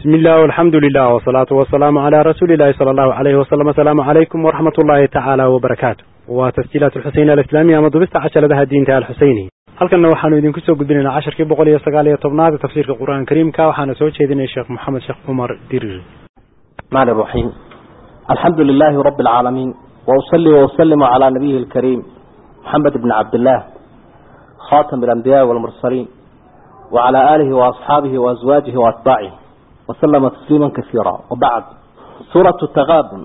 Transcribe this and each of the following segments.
بسم الله والحمد لله والصلاة والسلام على رسول الله صلى الله عليه وسلم. السلام عليكم ورحمة الله تعالى وبركاته. وتسجيلات الحسين الإسلامية مضبست عشر لها الدين تاع الحسيني. هل كنا وحنا يدين كسو قدرنا 10 كي بقول يستقال يطبنا تفسير القرآن الكريم كا وحنا سويت شيء الشيخ محمد شيخ عمر دير. الرحمن الرحيم. الحمد لله رب العالمين وأصلي وأسلم على نبيه الكريم محمد بن عبد الله خاتم الأنبياء والمرسلين وعلى آله وأصحابه وأزواجه وأتباعه وسلم تسليما كثيرا. وبعد، سورة التغابن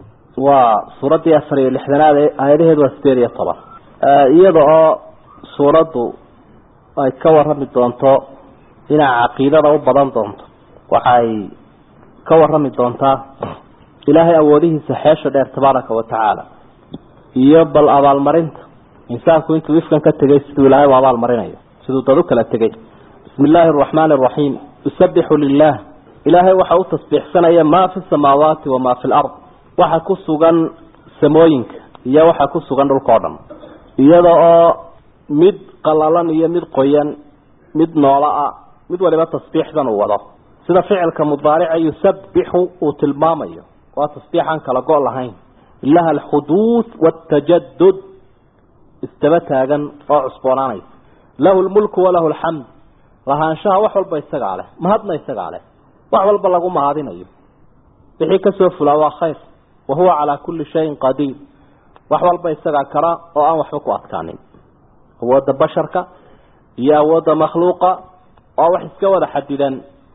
وسورة أسرية الإحدانات آياته والستيرية طبعا يضع سورة ay ka warrami doonto dhinaca caqiidada u badan doonto waxay ka warrami doontaa ilaahay awoodihiisa xeesha dheer tabaaraka wa tacaala iyo bal abaalmarinta insaanku intuu ifkan ka tagay siduu ilaahay u abaalmarinayo siduu dad u kala tagay. bismillaahir rahmaanir rahiim. yusabbihu lillah, ilaahay waxa uu tasbiixsanaya ma fi samaawaati wa ma fil ard, waxa ku sugan samooyinka iyo waxa ku sugan dhulka oo dhan, iyada oo mid qalalan iyo mid qoyan mid noola mid waliba tasbiixdan uu wado sida ficilka mudaarica yusabbihu uu tilmaamayo waa tasbiixan kala go' lahayn ilaha alhuduth wattajaddud istabatagan oo cusboonaanay lahu almulku wa lahu alhamd lahaanshaha wax walba isaga leh mahadna isaga leh wax walba lagu mahadinayo wixii ka soo fulaa waa khayr wa huwa ala kulli shay'in qadir wax walba isaga kara oo aan waxba ku adkaanin awooda basharka iyo awooda makhluuqa oo wax iska wada xadidan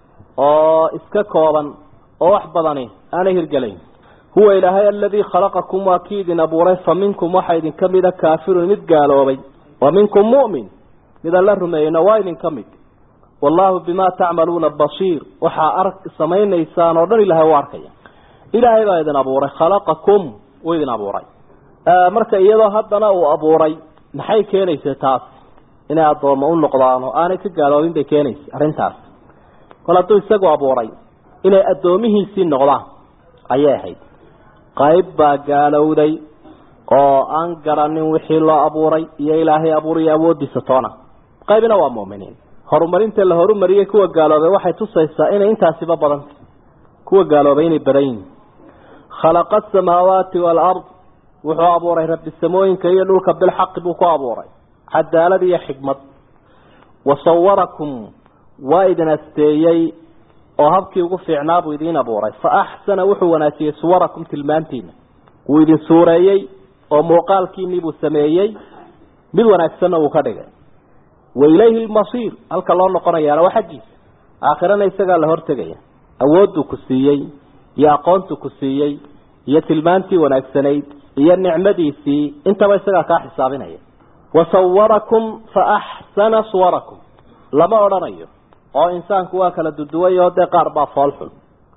oo iska kooban oo wax badani aan hirgalayn. huwa ilaahay alladhi khalaqakum wa kiidin abuuray faminkum waxaydin kamida kaafirun mid gaaloobay wa minkum mu'min mid alla rumeeyna waa idin kamid. wallahu bima ta'maluna basir, waxa ark sameeynaysan oo dhan ilaahay waa arkaya. ilaahay baa idin abuuray, khalaqakum wa idin abuuray. marka iyadoo haddana uu abuuray maxay keenaysaa taas inay adoomo u noqdaan oo aanay ka gaaloobin bay keenaysaa arintaas. kala duu isagu abuuray inay adoomihiisii noqdaan ayay ahayd. qayb baa gaalowday oo aan garanin wixii loo abuuray iyo ilaahay abuuray awoodiisa toona. qaybina waa muuminiin. horumarinta la horumariyay kuwa gaaloobay waxay tusaysaa inay intaasiba badan kuwa gaaloobay inay badan. khalaqa as-samaawaati wal ard, wuxuu abuuray rabbi samooyinka iyo dhulka bil xaq buu ku abuuray cadaalad iyo xikmad. wasawwarakum, waa idin asteeyay oo habkii ugu fiicnaa buu idin abuuray. fa ahsana, wuxuu wanaajiyay suwarakum tilmaantiina, wuu idin suureeyay oo muuqaalkiinii buu sameeyey mid wanaagsanna uu ka dhigay. wa ilayhi almasiir, halka loo noqonayaana waa xaggiisa. aakhirana isagaa la hortegaya. awooduu ku siiyey iyo aqoontuu ku siiyey iyo tilmaantii wanaagsanayd iyo nicmadiisii intaba isagaa kaa xisaabinaya. wasawwarakum fa ahsana suwarakum, lama odhanayo oo insaanku waa kala duduway oo dee qaar baa foolxun.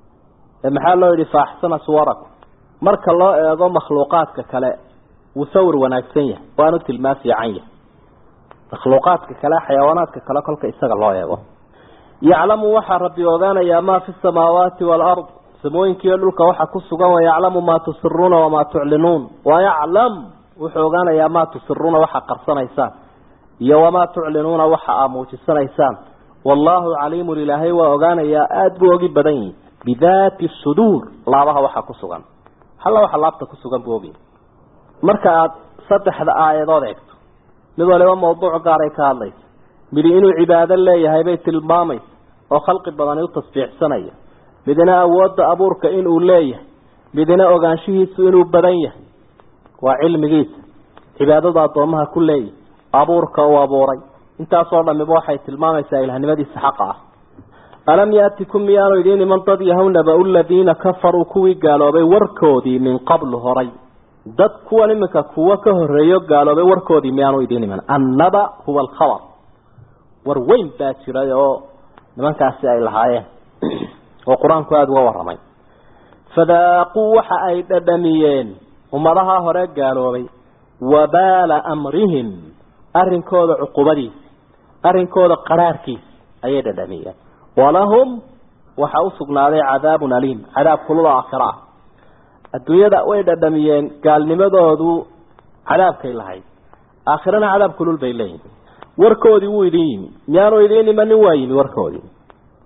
maxaa loo yidhi fa ahsana suwarakum? marka loo eego makhluuqaadka kale wuu sawir wanaagsan yahay waanu tilmaan fiican yahay. makhluuqaadka kale xayawaanaadka kale kolka isaga loo eego. yaclamu, waxaa rabbi ogaanayaa maa fi samaawaati waalard, samooyinkiiyo dhulka waxa ku sugan. wayaclamu maa tusiruuna wamaa tuclinuun, wayaclam, wuxuu ogaanayaa maa tusiruuna waxa qarsanaysaan iyo wamaa tuclinuuna waxa aa muujisanaysaan. wallaahu caliimun, ilaahay waa ogaanayaa aada buu ogi badan yihi bidaati suduur, laabaha waxa ku sugan. halla waxa laabta ku sugan buu ogi. marka aad saddexda aayadood eegto mid waliba mawduuc gaaray ka hadlaysa. midi inuu cibaado leeyahay bay tilmaamaysa oo khalqi badani u tasbiixsanaya. midna awoodda abuurka inuu leeyahay, midna ogaanshihiisu inuu badan yahay waa cilmigiisa. cibaadada addoomaha ku leeyahay, abuurka uu abuuray, intaasoo dhammiba waxay tilmaamaysaa ilahnimadiisa xaqa ah. alam yaatikum, miyaanu idiin iman dad yahow naba'u ladiina kafaruu, kuwii gaaloobay warkoodii min qablu horay. dad kuwan iminka kuwa ka horreeyo gaaloobay warkoodii miyaanu idiin iman. annaba huwa alkhabar, war weyn baa jiray oo nimankaasi ay lahaayeen oo qur-aanku aada uga warramay. fadaaquu, waxa ay dhadhamiyeen ummadaha hore gaaloobay wabaala amrihim, arrinkooda cuqubadiisa, arrinkooda qaraarkiisa ayay dhadhamiyeen. walahum, waxa u sugnaaday cadaabun aliim, cadaab kulul aakhira ah. adduunyada way dhadhamiyeen gaalnimadoodu cadaabkay lahayd, aakhirana cadaab kulul bay leeyihiin. warkoodii wuu idin yimi, miyaanu idin imanin waa yimi warkoodii.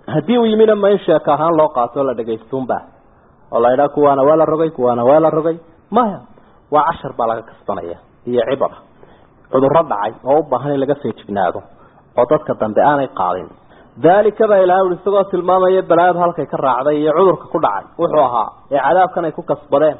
haddii uu yimina ma in sheeka ahaan loo qaato la dhagaystuunba oo la idhaa kuwaana waa la rogay kuwaana waa la rogay maya waa cashar baa laga kasbanaya iyo cibra cudurro dhacay oo u baahan in laga feejignaado oo dadka dambe aanay qaadin dalika baa ilaahay uu isagoo tilmaamaya balaad halkay ka raacday iyo cudurka ku dhacay wuxuu ahaa ee cadaabkan ay ku kasbadeen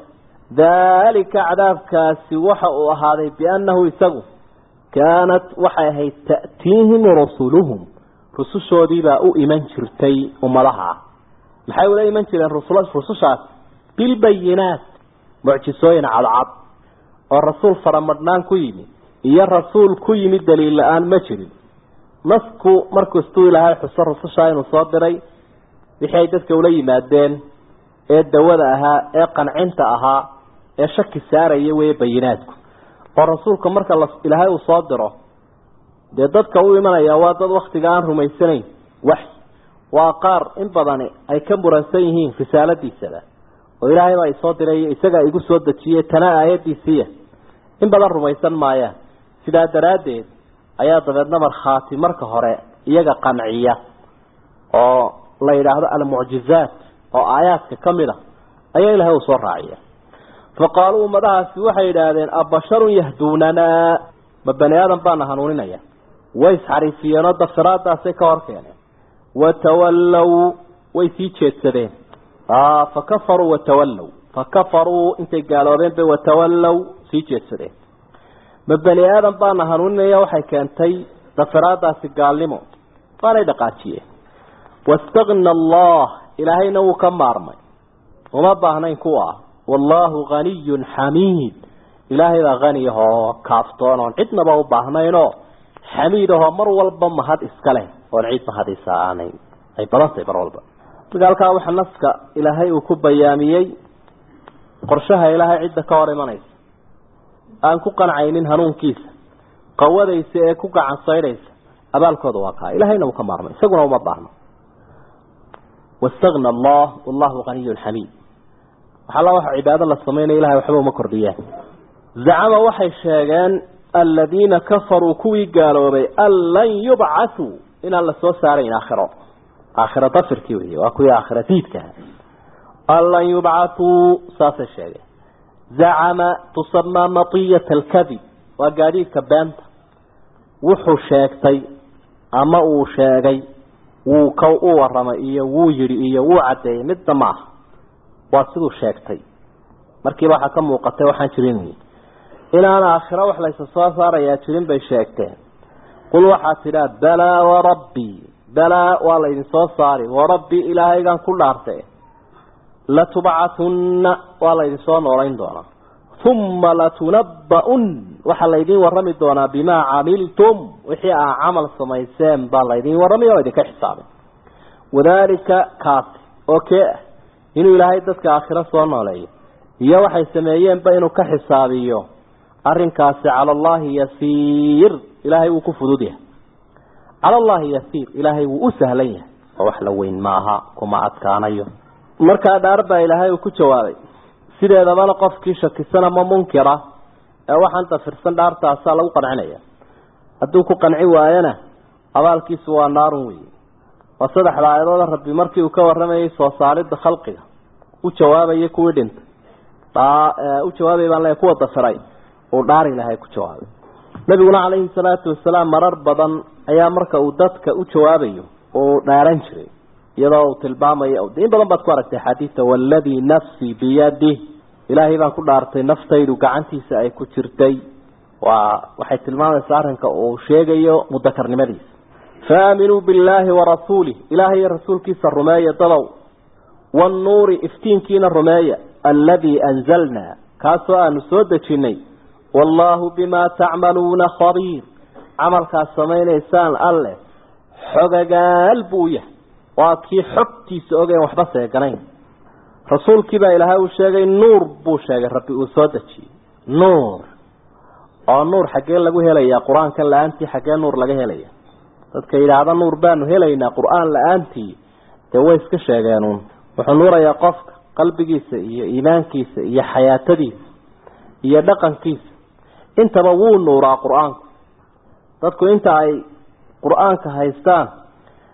dalika cadaabkaasi waxa uu ahaaday biannahu isagu kaanat waxay ahayd ta'tiihim rusuluhum rusushoodii baa u iman jirtay ummadaha maxay ula iman jireen rusushaas bilbayinaat mucjisooyin cadcad oo rasuul faramadhnaan ku yimi iyo rasuul ku yimi daliil la-aan ma jirin nasku markastuu ilaahay xuso rusushaa inuu soo diray wixii ay dadka ula yimaadeen ee dawada ahaa ee qancinta ahaa ee shaki saaraya weye bayinaadku oo rasuulka marka ilaahay uu soo diro dee dadka u imanaya waa dad waktiga aan rumaysanayn waxyi waa qaar in badani ay ka muransan yihiin risaaladiisada oo ilaahay baa isoo diray isagaa igu soo dejiyey tana aayadiisiiya in badan rumaysan maayaan sidaa daraaddeed ayaa dabeedna markhaati marka hore iyaga qanciya oo la yidhaahdo almucjizaat oo aayaadka ka mid a ayaa ilaahay uu soo raaciya faqaaluu ummadahaasi waxay yidhaahdeen abasharun yahduunanaa ma bani aadan baana hanuuninaya way isxariifiyeenoo dafiraadaasay ka hor keeneen watawallow way sii jeedsadeen fakafaruu watawallow fakafaruu intay gaaloobeen bay watawallow sii jeedsadeen ma bani aadan baana hanuuninaya waxay keentay dafiraadaasi gaalnimo waanay dhaqaajiyeen wastagna allah ilaahayna wuu ka maarmay uma baahnayn kuwa wallaahu haniyun xamiid ilaahay baa hani ahoo kaaftoon oon cidnaba u baahnaynoo xamiid ahoo mar walba mahad iska leh oon cid mahadiisa aanay ay badantahay mar walba marka halkaa waxa naska ilaahay uu ku bayaamiyey qorshaha ilaahay cidda ka hor imanaysa aan ku qancaynin hanuunkiisa qawadaysa ee ku gacan saydhaysa abaalkooda waa kaa ilaahayna uu ka maarmay isaguna uma baahno wastagna allah wallahu haniyun xamiid waxalla waxa cibaado la sameynaya ilahay waxba uma kordhiyaan zacama waxay sheegeen aladiina kafaruu kuwii gaaloobay an lan yubcathuu inaan la soo saarayn aakhiro dafirkii wey waa kuwii aakhiro diidka an lan yubcathuu saasay sheegeen zacama tusamaa matiyata alkadib waa gaadiidka beenta wuxuu sheegtay ama uu sheegay wuu ka u waramay iyo wuu yidhi iyo wuu caddeeyey midna ma aha waa siduu sheegtay markiiba waxaa ka muuqatay waxaan jirin inaan aakhiro wax laysa soo saarayaa jirin bay sheegteen qul waxaa tidhaa balaa warabbii balaa waa laydin soo saari warabbii ilaahaygaan ku dhaartay latubcathunna waa laydin soo noolayn doonaa uma latunabba'un waxaa laydin warrami doonaa bimaa camiltum wixii aa camal samayseen baa laydin warramay oo idinka xisaabay wadaalika kaasi oo kee ah inuu ilaahay dadka aakhiro soo nooleeyo iyo waxay sameeyeenba inuu ka xisaabiyo arrinkaasi cala allaahi yasiir ilaahay wuu ku fudud yahay cala allaahi yasiir ilaahay wuu u sahlan yahay oo wax la weyn maaha kuma adkaanayo markaa dhaar baa ilaahay uu ku jawaabay sideedabana qofkii shakisan ama munkira ee waxaan dafirsan dhaartaasaa lagu qancinaya hadduu ku qanci waayana abaalkiisu waa naarun weeye waa saddexda aayadooda rabbi markii uu ka warramayay soo saaridda khalqiga u jawaabayay kuwii dhintay u jawaabay baan leeyahay kuwa dafiray uu dhaar ilaahay ku jawaabay nabiguna calayhi salaatu wasalaam marar badan ayaa marka uu dadka u jawaabayo uu dhaaran jiray iyadoo uu tilmaamayo in badan baad ku aragtay xadiidta walladii nafsii biyadih ilaahay baan ku dhaartay naftaydu gacantiisa ay ku jirtay waxay tilmaamaysaa arrinka uu sheegayo mudakarnimadiisa faaminuu billaahi warasuulih ilaahay iyo rasuulkiisa rumeeya dadow wannuuri iftiinkiina rumeeya alladii anzalnaa kaasoo aanu soo dejinnay wallaahu bimaa tacmaluuna khabiir camalkaas samaynaysaan alleh xogagaal buu yahay waa kii xogtiisa ogeyn waxba seeganayn rasuulkii baa ilaahay uu sheegay nuur buu sheegay rabbi uu soo dejiyey nuur oo nuur xaggee lagu helayaa qur-aankan la-aantii xaggee nuur laga helaya dadka yidhaahda nuur baanu helaynaa qur-aan la-aantii dee way iska sheegeenuun wuxuu nuurayaa qofka qalbigiisa iyo iimaankiisa iyo xayaatadiisa iyo dhaqankiisa intaba wuu nuuraa qur-aanku dadku inta ay qur-aanka haystaan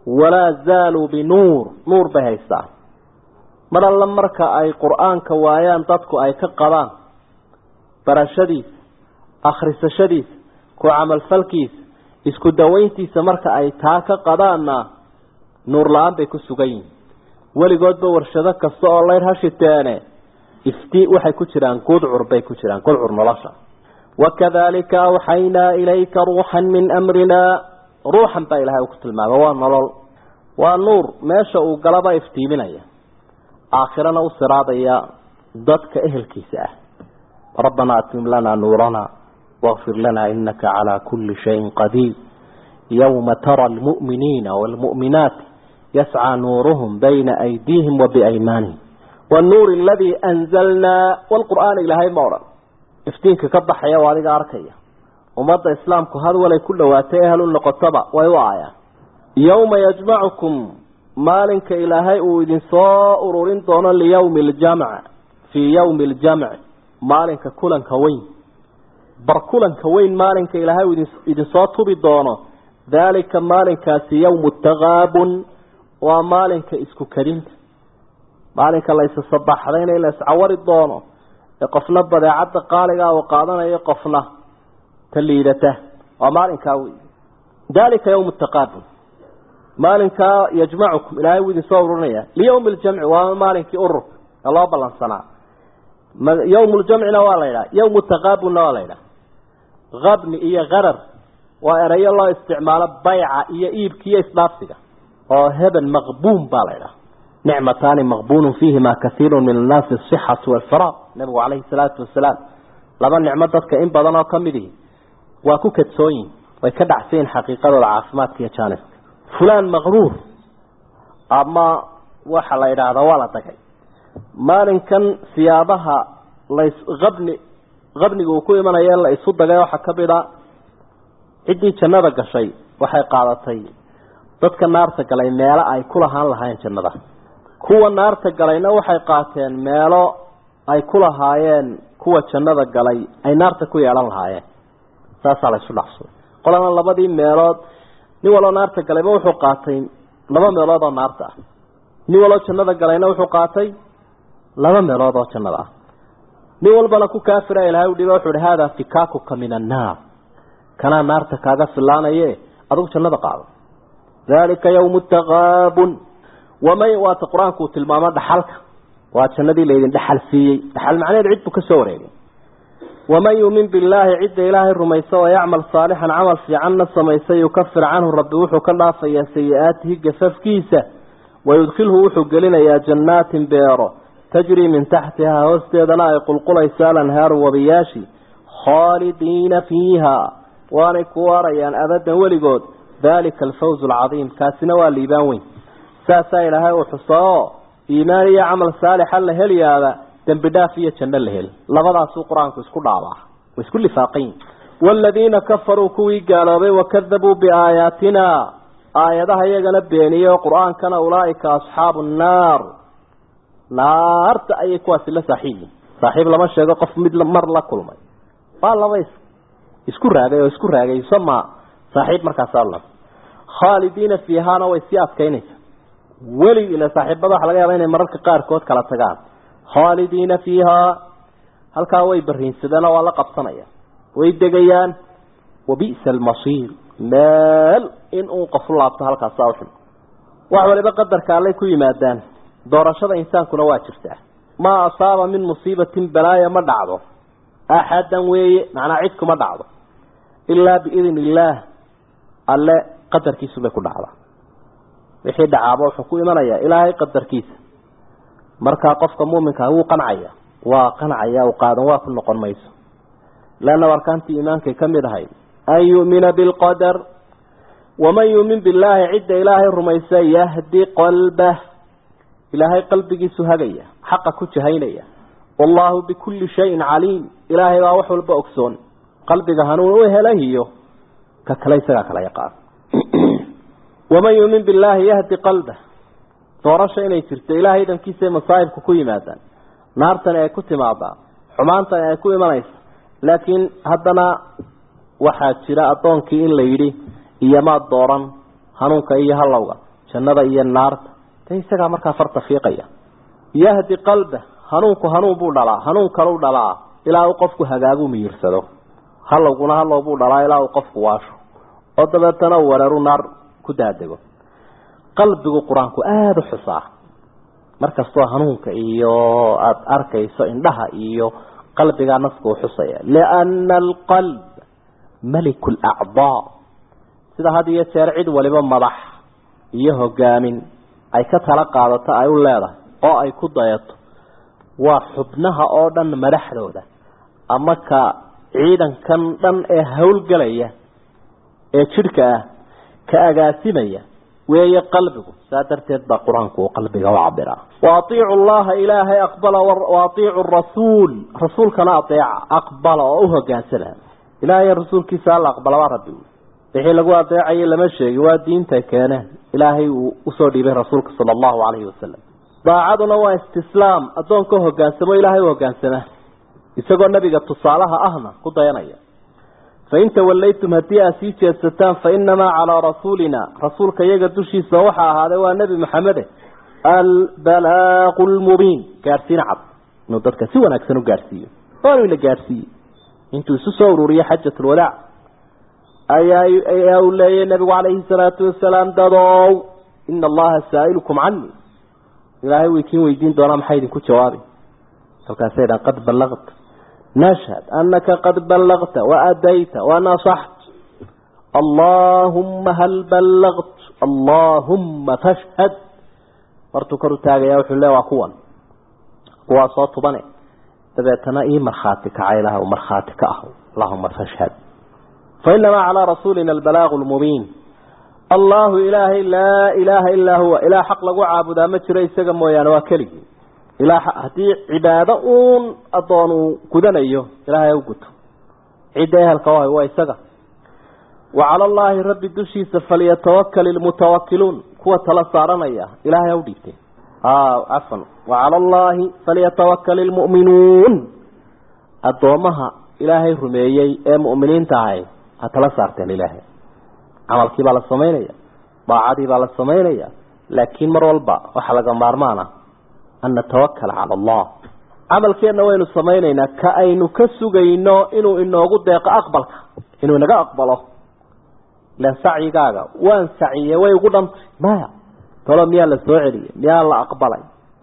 walaa zaaluu binuur nuur bay haystaan mar alla marka ay qur-aanka waayaan dadku ay ka qabaan barashadiisa akhrisashadiisa ku camalfalkiisa isku dawayntiisa marka ay taa ka qadaanna nuur la-aan bay ku sugan yihiin weligoodba warshado kasta oo layr hashiteene waxay ku jiraan gudcur bay ku jiraan gudcur nolosha wakadalika awxaynaa ilayka ruuxan min amrina ruuxan baa ilahay ku tilmaamay waa nolol waa nuur meesha uu galaba iftiiminaya aakhirana u siraadaya dadka ehelkiisa ah rabbana atmim lana nuurana واغفر لنا إنك على كل شيء قدير يوم ترى المؤمنين والمؤمنات يسعى نورهم بين أيديهم وبأيمانهم والنور الذي أنزلنا والقرآن إلهي مورا افتينك كبح يا والد أركية ومضى إسلامك هذا ولا كل واتيها للقطبة ويوعيا يوم يجمعكم مالك إلهي وإذن صائر رنطونا ليوم الجمع في يوم الجمع مالك كلا كوين barkulanka weyn maalinka ilaahay idin soo tubi doono daalika maalinkaasi yawmu taqaabun waa maalinka isku kadinta maalinka la isa sabaxdayna la iscawari doono ee qofna badeecada qaaliga oo qaadanayo qofna taliidata waa maalinka weyn daalika yawmu taqaabun maalinka yajma'ukum ilaahay idin soo urunaya liyawm aljam'i waa maalinkii urur Allah balansana yawm aljam'ina waa la yiraahdaa yawmu taqaabun waa la yiraahdaa غبن إيا غرر وإرأي الله استعمال بيع إيا إيب كيا إسلافسك وهذا مغبون بالغة نعمتان مغبون فيهما كثير من الناس الصحة والفراغ نبو عليه الصلاة والسلام لما نعمتك إن بدنا كمده وكوكت سوين ويكدع سين حقيقة العاصمات كيا كانت فلان مغرور أما وحل إرادة ولا تكي ما كان ثيابها ليس غبنiga uu ku imanaya la isu dagay waxa ka bida cidii jannada gashay waxay qaadatay dadka naarta galay meelo ay ku lahaan lahaayeen jannada kuwa naarta galayna waxay qaateen meelo ay ku lahaayeen kuwa jannada galay ay naarta ku yeelan lahaayeen saasa la isu dhaxso qolana labadii meelood nin walo naarta galayba wuxuu qaatay laba meelood oo naarta nin walo jannada galayna wuxuu qaatay laba meelood oo jannada nin walbana ku kaafira ilaahay u dhibo wuxuu hada fikakuka min an-nar kana naarta kaaga filaanaye adigu jannada qaado dalika yawm at-taghabun wama wa quraanku tilmaama dhaxalka waa jannadii leedin dhaxal siiyay dhaxal macnaheedu cid ka soo wareegay wama yu'min billahi cid ilaahay rumayso oo ya'mal salihan amal fiican samaysay yukaffir anhu rabbi wuxuu ka dhaafaya sayi'atihi gafafkiisa ويدخله wuxuu gelinayaa jannatin beero تجري من تحتها وستيدنا يقلقل إسالا هار وبياشي خالدين فيها وانكواريان أبدا ولقود ذلك الفوز العظيم كاسنا والليبانوين ساسا إلها وحصاء إيمانية عمل صالحا لهلي هذا تنبدا فيه جنة لهل لبضع سوق قرآنك ويسكول عضاح ويسكول فاقين والذين كفروا كوي قالوا وكذبوا بآياتنا آياتها يقلب بينيه وقرآن كان أولئك أصحاب النار naarta ayay kuwaasi la saaxiib lama sheego qof mid mar la kulmay waa laba isku raagay sama saaxiib markaas Allah khalidina fiha way si adkaynaysa wali ila saaxiibada waxa laga yaabaa inay mararka qaar kood kala tagaan khalidina fiha halka way bariinsadana waa la qabsanaya way degayaan wabi'sal masir meel in uu qof laabto halkaas saaxib wax waliba qadarka Alle ku yimaadaan doorashada insaankuna waa jirtaa ma asaaba min musiibatin balaaya ma dhacdo ahadan weeye macna cid kuma dhacdo illa bi idin illah alle qadarkiisu bay ku dhacdaa wixii dhacaabo wuxuu ku imanaya ilaahay qadarkiisa marka qofka muuminka uu qancaya oo qaadan waa ku noqon mayso laana warkaanti iimaanka kamid ahay ayumina bil qadar waman yu'min billahi idda ilaahi rumaysa yahdi qalbah إلهي قلبك سهجية حقك جهينية والله بكل شيء عليم إلهي روح البأكسون قلبك هنون وهلهيه كليس كلا يقع ومن يؤمن بالله يهدي قلبه تورش إليه ترت إلهي إذا كيس مصائب كوي ماذا نار تنأكل معضا حمان تنأكل منيس لكن هدنا واحد شراء طونك إلا يري إيما الدوران هنونك إيها اللوغة jannada iyo naarta tay isaga markaa farta fiiqaya yahdi qalba hanuun buu dhalaa hanuun kale u dhalaa ilaa uu qofku hagaagu miirsado halowguna buu dhalaa ilaa uu qofku waasho oo dabeetana uu wareeru naar ku daadego qalbigu quraanku aad u xusaa markastoo hanuunka iyo aad arkayso indhaha iyo qalbiga nafku xusaya lianna alqalb malik alacdaa sida hadiyo jeer cid waliba madax iyo hogaamin ay ka tala qaadato ay u leedahay oo ay ku dayato waa xubnaha oo dhan madaxdooda ama ka ciidankan dhan ee hawlgalaya ee jidhka ah ka agaasimaya weeye qalbigu saadarteed baa quraanku qalbiga u cabira waatiicu allaha ilaahay aqbala waatiicu rasuulkana ateeca aqbala oo u hogaansana ilaahay rasuulkiisa la aqbala waa rabbi wixii lagu ateecay lama sheegi waa diinta keeneen ilaahay uu soo dhiibay rasuulka sallallahu alayhi wasallam daacaduna waa istislaam adoonka hogaansamo ilaahay u hogaansana isagoo nabiga tusaalaha ahna ku dayanaya فإن توليتم هدي أسيتي الستان فإنما على رسولنا رسولك يقدشي سوحا هذا هو النبي محمد البلاغ المبين كارسين عب نودتك سوى نكسنو كارسي قالوا إلى كارسي انتو سسوروا ريا حجة الوداع أي أولي النبي عليه الصلاة والسلام دادوا إن الله سائلكم عني إلهي ويكين ويدين دولا محايدين كو جوابي فكان سيدا قد بلغت نشهد أنك قد بلغت وأديت ونصحت اللهم هل بلغت اللهم فاشهد وارتكروا تاغي يا وحي الله وقوان وصوت بني تبعتنا إيه مرخاتك عيلها ومرخاتك أهو اللهم فاشهد فإنما على رسولنا البلاغ المبين الله إلهي لا إله إلا هو إله حق لقوا عابدا مجري سقم ويانا وكلي إلى هذه عبادة أضانوا كذن أيه إلهي وقت عداها القواهي وإسقى وعلى الله رب الدشيس فليتوكل المتوكلون قوة تلصارنا إياه إلهي وديته عفوا وعلى الله فليتوكل المؤمنون أضامها إلهي رميي مؤمنين تعي هتلصارتين إلهي عمل كيب على الصمينية باعدي على الصمينية لكن مر والباء وحلقا مارمانا أن نتوكل على الله عمل كينا وين الصمينينا كأينو كسوغينو إنو قدق أقبلك إنو نقا أقبله لأن سعي قاقا وان سعي ويقول ما طلب ميال السعري ميال أقبلي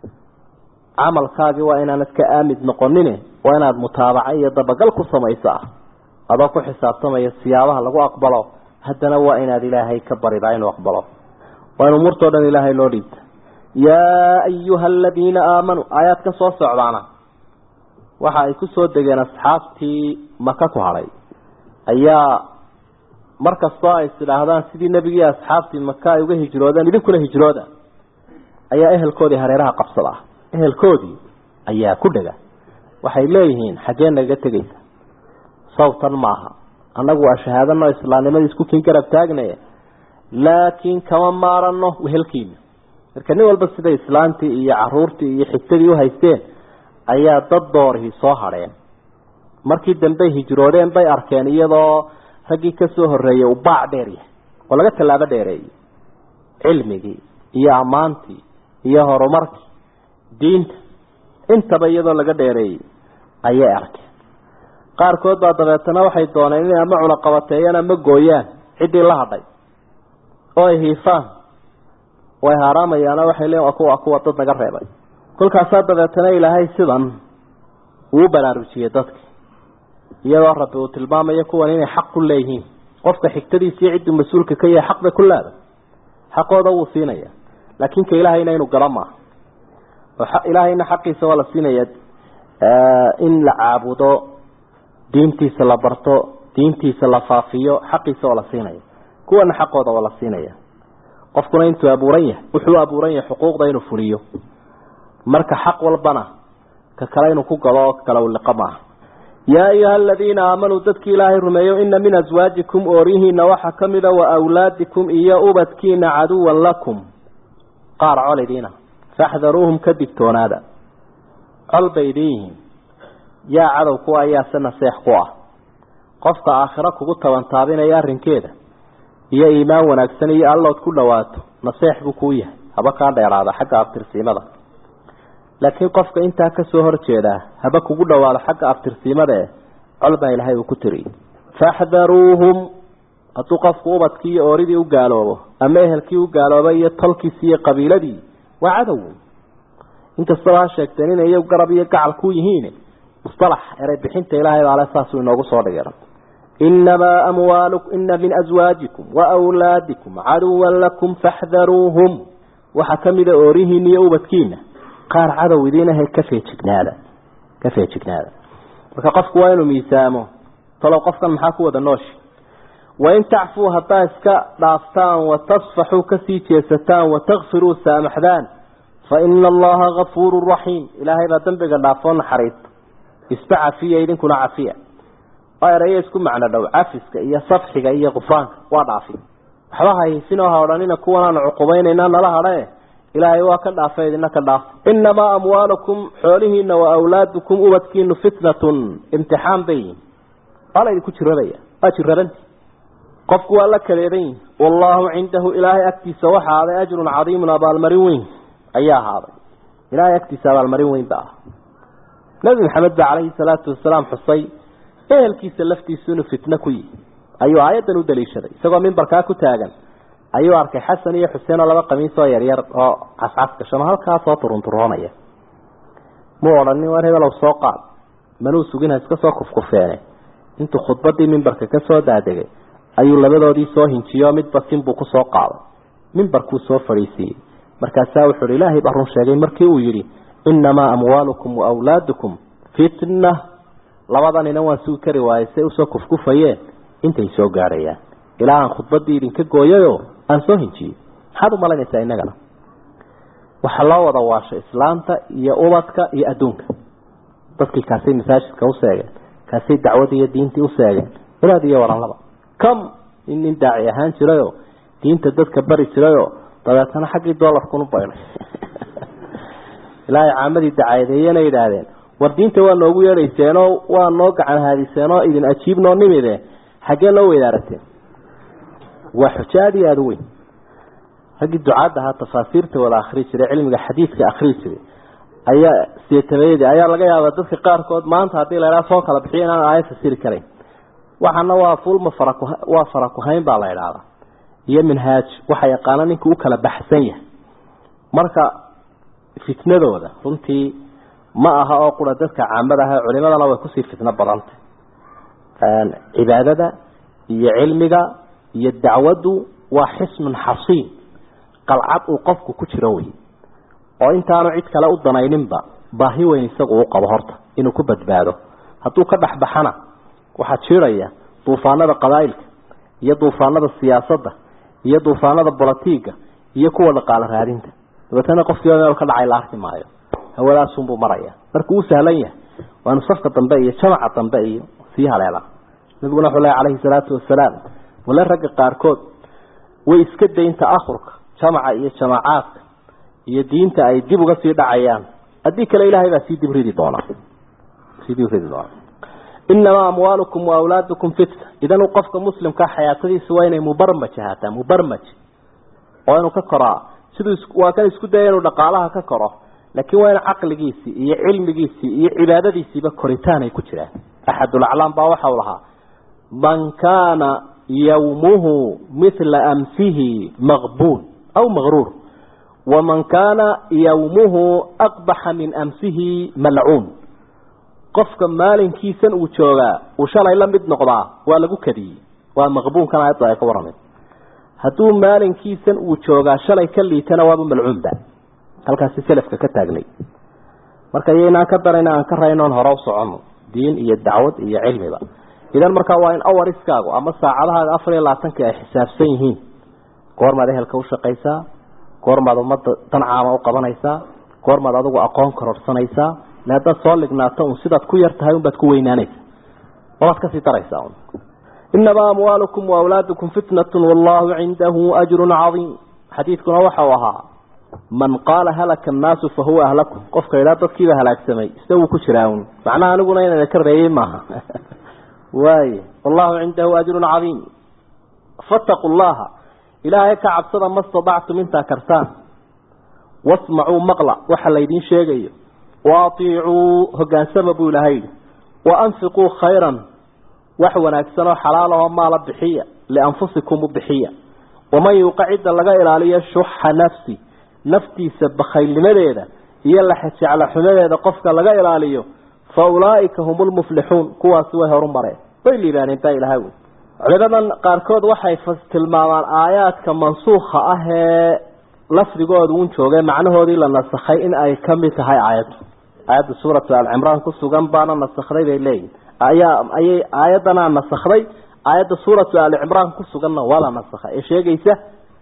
عمل كاقي وإنا نسك آمد نقننه وإنا متابعية دبقلك الصميساء أضاكو حساب صمي السيابة لقو أقبله هدنا وإنا إلهي كبري بعين وأقبله وإن مرتودا إلهي لوريد يا أيها الذين آمنوا آيات كسوة عضانا وحا كسوة دقين أصحابتي مكاكو علي أيا مركز صائص لهذا سيدي النبي أصحابتي مكا يوغي هجرودا لذين كل هجرودا أيا إهل كودي هريرها قبصلا إهل كودي أيا كدقا وحا إليهين حاجين لقيت قيسا صوتا معها أنه أشهادنا إسلامي ما يسكو كين كرب تاقنا لكن كمان مارنه وهلكين markani walba sida islaanti iyo caruurti iyo xigtadii u haysteen ayaa dad doorhi soo hareen markii dambe hijroodeen bay arkeen iyadoo ragii ka soo horeeyay u baac dheeriye oo laga talaabo dheereeyay cilmigi iyo amaanti iyo horumarki diinta intaba iyadoo laga dheereeyay ayay arkeen qaarkood baa dabeetana waxay dooneen inay ama cuna qabateeyaan ama gooyaan cidii la hadhay oo hiifaan way haaraamayaana waxay leeyihiin waa kuwa dad naga reebay kolkaas dabeetana ilaahay sidan uu baraarujiyay dadka iyadoo rabbi uu tilmaamayo kuwan inay xaq ku leeyihiin qofka xigtadiisa cid mas'uulka ka yahay xaq bay ku leedahay xaqooda uu siinaya laakiin ka ilaahayna inuu galama ilaahayna xaqiisa wala siinaya in la caabudo diintiisa la barto diintiisa la faafiyo xaqiisa wala siinaya kuwana xaqooda wala siinaya qofkuna intuu abuuran yahay wuxuu abuuran yahay xuquuqda inuu fuliyo marka xaq walbana ka kale inuu ku galo kala liqama ya ayuha alladina aamanu dadki ilaahay rumeeyo inna min azwaajikum orihina waxa kamida wa awlaadikum iyo ubadkiina caduwan lakum qaar colidina fahdharuhum kadibtoonaada qalbaydiin ya cadow kuwa ayaa sana seex ku ah qofka aakhira kugu tabantaabinaya arrinkeeda iyo iimaan wanaagsan iyo allood ku dhawaato naseex buu ku yahay haba ka dheeraada xagga aftirsiimada laakiin qofka intaa ka soo horjeeda haba kugu dhawaado xagga aftirsiimada colba ilaahay uu ku tiri fahdharuhum hadduu qofku ubadkii iyo ooridii u gaaloobo ama ehelkii u gaaloobay iyo tolkiisii iyo qabiiladii waa cadow inkastoo ha sheegteen inay iyagu garab iyo gacal ku yihiin mustalax eray bixinta ilaahay baa saasuu inoogu soo dhigay إنما أموالكم إن من أزواجكم وأولادكم عدوا لكم فاحذروهم وحكم إذا أوريهن يوبتكين قال عدو دينه كفي تشكنادا وكقفك وين ميسامه فلو قفك محاكو هذا النوش وإن تعفوا هطاسك ضعفتان وتصفحوا كسيتيستان وتغفروا سامحدان فإن الله غفور رحيم إلهي لا تنبغ الضعفان حريط يسبع فيه يدينكنا عفية رئيسكم معنا لو عفسك إيا صفحك إيا غفرانك وضعفي حواها يسينوها ورانينا كوانا عقوبين إنانا لها رأيه إلهي واكد عفايد إنك الضعف إنما أموالكم حولهن وأولادكم أبتكين فتنة امتحان بين قال إذا كنت ربيا أجررنت قفوا لك اليدين والله عنده إلهي أكتي سوحا هذا أجر عظيم أبا المريوين أيها هذا إلهي أكتي سوى المريوين بقى نبي محمد عليه الصلاة والسلام حصي ehelkiisa laftiisuna fitna ku yi ayuu aayadan u daliishaday isagoo minbarka ku taagan ayuu arkay xasan iyo xuseen oo laba qamiis oo yar yar oo cascaska shama halka soo turunturoonaya moodan war hebel soo qaad manuu sugina iska soo kufkufeenay intuu khudbadii minbarka ka soo daadegay ayuu labadoodii soo hinjiyo mid basin buu ku soo qaaday minbarku soo fariisiyay markaas wuxuu ilaahay barun sheegay markii uu yiri inma amwalukum wa awladukum fitnah labadan ina waan soo kari waayay soo kufkufayeen intay soo gaarayaan ilaa khudbadii idinka gooyayo aan soo hinjiyay maxaad u malaynaysaa inagana waxa loo wada waashay islaamta iyo ubadka iyo adduunka dadkii kaasay masaajidka u seegeen kaasay dacwada iyo diintii u seegeen walaad iyo waran laba kam in daaci ahaan jirayo diinta dadka bari jirayo dabeetana xaqii doolarkuna baylay ilaa caamadii dacayadeeyana yiraahdeen war diinta waa noogu yeereyseenoo waa noo gacan haadiseenoo idin ajiibnoo nimide xagee loo weedaarteen waa xujaadii aad weyn hagi ducaada ha tafaasiirta wala akhri jiray cilmiga xadiiska akhri jiray ayaa seetabeeyay ayaa laga yaabaa dadka qaarkood maanta hadii la yiraahdo soo kala bixiyeen aan aayad fasiri kareyn waxana waa fulma faraku hayn baa la yiraahdaa iyo minhaaj waxa yaqaan ninku u kala baxsan yahay marka fitnadooda runtii ma aha oo qura dadka caamada ah culimadana way ku sii fitna badantay cibaadada iyo cilmiga iyo dacwadu waa xisn xasiin qalcad uu qofku ku jiro way oo intaanu cid kale u danayninba baahi weyn isagu u qabo horta inuu ku badbaado hadduu ka dhaxbaxana waxa jiraya duufaanada qabaa'ilka iyo duufaanada siyaasadda iyo duufaanada bolitiga iyo kuwa dhaqaale raadinta dadana qofkii meel ka dhacay la arki maayo hawadaas uu maraya markuu u sahlan yahay waa safka dambe iyo jamaca dambe iyo si haleela nabiguna xulay calayhi salaatu wasalaam wala rag qaarkood way iska deynta akhirka jamaca iyo jamacaadka iyo diinta ay dib uga sii dhacayaan hadii kale ilaahay baa sii dibridi doona inma amwalukum wa awladukum fitna idan qofka muslimka xayaatadiisa waa inay mubarmaj oo inuu ka koraa sidoo waa kan isku dayay inuu dhaqaalaha ka koro laakiin waa in aqligiisi iyo cilmigiisi iyo cibaadadiisiba koritaan ay ku jiraan ahadul a'lam baa waxa uu lahaa man kana yawmuhu mithla amsihi maghbun aw maghrur ومن كان يومه أقبح من أمسه ملعون قفك مال كيسا وشوغا وشالا إلا مد نقضا ولقو كدي ومغبون كان يطلع كورمد هدو مال كيسا وشوغا شالا يكلي تنواب ملعون با هل كان سيسلفك كتاقلي marka yeena ka darayna aan ka raaynoon hore u socono diin iyo dacwad iyo cilmi ba idan marka waa in awariskaagu ama saacadaha 24 ay xisaabsan yihiin goormaad ehelka u shaqeysaa goormaad umada tan caama u qabanaysaa goormaad adigu aqoon kororsanaysaa laada soo lignaato sidaad ku yartahay baad ku weynaanaysaa waad ka sii daraysaa inma amwalukum wa awladukum fitnatun wallahu indahu ajrun azim hadithkuna waxa waha man qala halaka an-nas fa huwa ahlakum qofka ila dadkiiba halaagsamay isagu ku jiraan macna aniguna inaan ka reeyay maaha waay wallahu indahu ajrun azim fattaqu llaha ilaahay ka cabsada ma stadactum intaa kartaan wasmacuu maqla waxa laydin sheegayo waaطiicuu hogaansama buu ilaahay yidhi waanfiquu khayran wax wanaagsan oo xalaalahoo maala bixiya lianfusikum u bixiya waman yuuqa cidda laga ilaaliyo shuxa nafsi naftiisa bakhaylnimadeeda iyo laxjeclaxumadeeda qofka laga ilaaliyo fa ulaa'ika hum lmuflixuun kuwaasi way horu mareen way liibaaneen baa ilahay wey culimadan qaarkood waxay tilmaamaan aayaadka mansuukha ah ee lafdigooda uun joogay macnahoodii la nasakhay in ay ka mid tahay aayadda suuratu alcimraan ku sugan baana nasakhday bay leeyihin ayay aayaddanaa nasakhday aayadda suuratu alcimraan ku suganna waa la nasakhay ee sheegaysa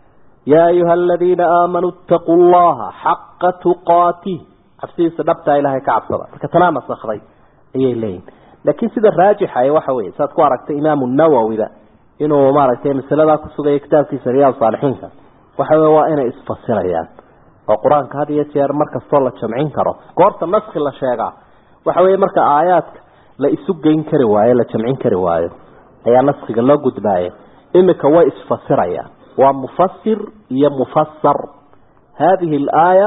yaa ayuha aladiina aamanuu itaquu llaha xaqa tuqaatih cabsidiisa dhabtaa ilahay ka cabsada marka tanaa nasakhday ayay leeyihin laakiin sida raajixa waxa weeye saad ku aragtay imaamu nawowiba inuu maaragtay masaladaa ku sugaya kitaabkiisa riyaad saalixiinka waxa weeye waa inay isfasirayaan oo qur-aanka had iyo jeer markastoo la jamcin karo goorta naskhi la sheegaa waxa weeye marka aayaadka la isu geyn kari waayo la jamcin kari waayo ayaa naskhiga loo gudbaaya imika way isfasirayaan waa mufasir iyo mufassar hadihi alaaya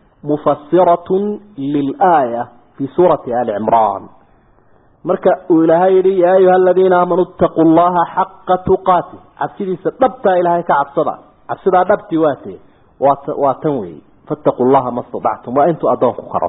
mufasiratun lilaaya fi suurati ali cimraan marka uu ilaahay yidhi yaa ayuha aladiina aamanuu itaquu llaha xaqa tuqaati cabsidiisa dhabtaa ilaahay ka cabsada cabsidaa dhabtii waatee waa tan weeye fattaquu llaha ma stadactum waa intuu addoonku karo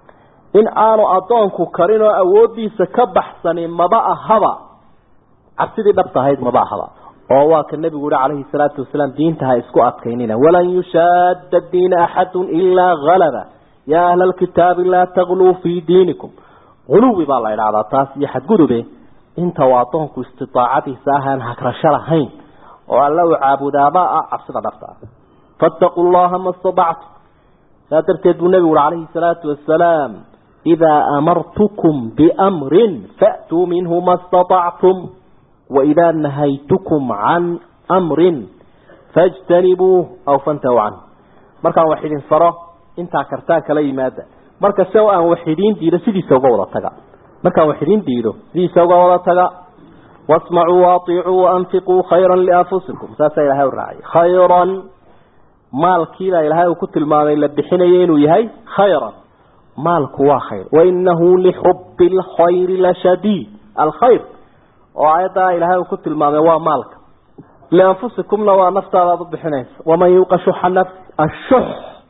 in aanu addoonku karin oo awooddiisa ka baxsanin maba ahaba cabsidii dhabta ahayd maba ahaba oo waa ka nebigu yihi calayhi salaatu wasalaam diinta ha isku adkaynina walan yushaadda diina axadun ilaa halaba yaa ahla alkitaabi laa tagluu fii diinikum guluwi baa la idhahdaa taas iyo xadgudube inta waa adoonku istiaacadiisa ah aan hagrasho lahayn oo alla u caabudaaba ah cabsida dhabta ah fattaquu llaha ma stadactum saa darteed buu nebigu uri calayhi salaatu wasalaam idaa amartukum biamrin fa'tuu minhu ma stadactum waidaa nahaytukum can amrin fajtanibuuh aw fantahu canhu markaan wax idin faro intaa kartaa kala yimaada marka se aan wax idin diido sidiisa uga wada taga markaan wax idin diido sidiisa uga wada taga wasmacuu waaطicuu waanfiquu khayra lianfusikum saasaa ilahay u raacay khayran maalkiibaa ilaahay uu ku tilmaamay la bixinayo inuu yahay khayran maalku waa khayr wainahu lixubi اlkhayri lashadiid alkhayr oo aayaddaa ilaahay uu ku tilmaamay waa maalka lianfusikumna waa naftaadaad u bixinaysa waman yuuqa shuxa nafsi ashux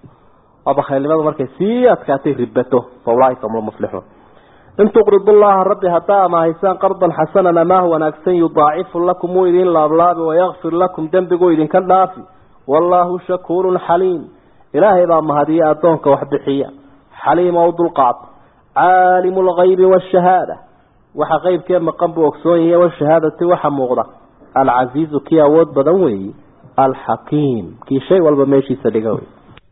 waa bakhaylnimadu markay sii adkaatay ribato faulaaika hum lmuflixuun in tuqridu llaha rabbi haddaa amaahaysaan qardan xasanan amaah wanaagsan yudaacifu lakum wuu idin laablaabi wayakfir lakum dembiguu idinka dhaafi wallaahu shakuurun xaliim ilaahay baa mahadiya addoonka wax bixiya xaliim oo u dulqaato caalimu lgaybi waashahaada waxa qeybkee maqan buu ogsoon yahay washahaadati waxa muuqda alcasiizu kii awood badan weeyi alxakiim kii shay walba meeshiisa dhiga wey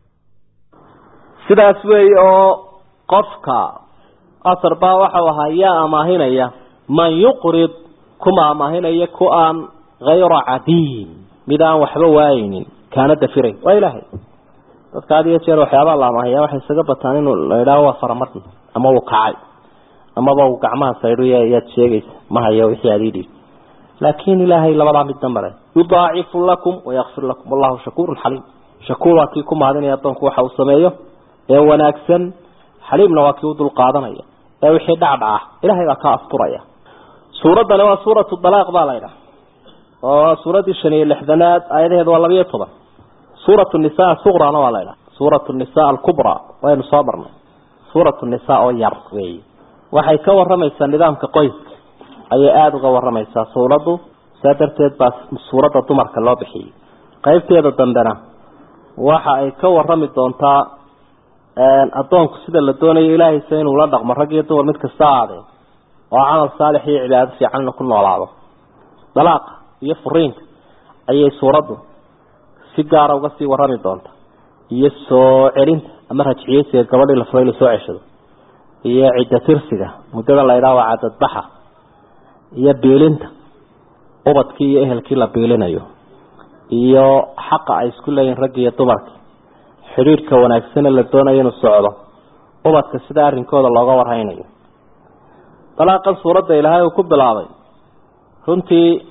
sidaas weeye oo qofka asar baa waxau ahaa yaa amaahinaya man yuqrid kuma amaahinaya ku aan hayra cadiin mid aan waxba waayeynin kaana dafiray waa ilaahay dadka had iyo jeer waxyaabaa la amaahaya waxay isaga bataan inuu la idhaaho waa faramarn ama uu kacay amaba uu gacmaha saydho yaad sheegaysa ma hayo wixii aad ii dhiib laakiin ilaahay labadaa midna male yudaacifu lakum wayakfir lakum wallahu shakuurun xaliim shakuur waa kii ku mahadinaya addoonku waxa uu sameeyo ee wanaagsan xaliimna waa kii u dulqaadanaya ee wixii dhacdhaca ilaahay baa ka asturaya suuraddani waa suuratu dalaaq baa la ydhaha oo suuraddii 56aad aayadaheedu waa 12 suuratu nisaa suqrana waa la ydhaha suuratu nisaa alkubra waynu soo marnay suuratu nisaa oo yar weeye waxay ka waramaysaa nidaamka qoyska ayay aada uga waramaysaa suuraddu saa darteed baa suuradda dumarka loo bixiyey qaybteeda dambena waxa ay ka warami doontaa addoonku sida la doonayo ilaahaysa inuu la dhaqmo rag iyo dumar mid kasta aadee oo camal saalix iyo cibaado fiicanna ku noolaado dalaaqa iyo furiinka ayay suuraddu si gaara uga sii warami doonta iyo soo celinta ama rajciyeysiga gabadhii la furay la soo ceshado iyo cidda tirsiga muddada la yidhaha waa cadadbaxa iyo biilinta ubadkii iyo ehelkii la biilinayo iyo xaqa ay isku leeyihin ragga iyo dumarka xidhiirhka wanaagsana la doonayo inuu socdo ubadka sida arrinkooda looga warhaynayo dalaaqan suuradda ilaahay uu ku bilaabay runtii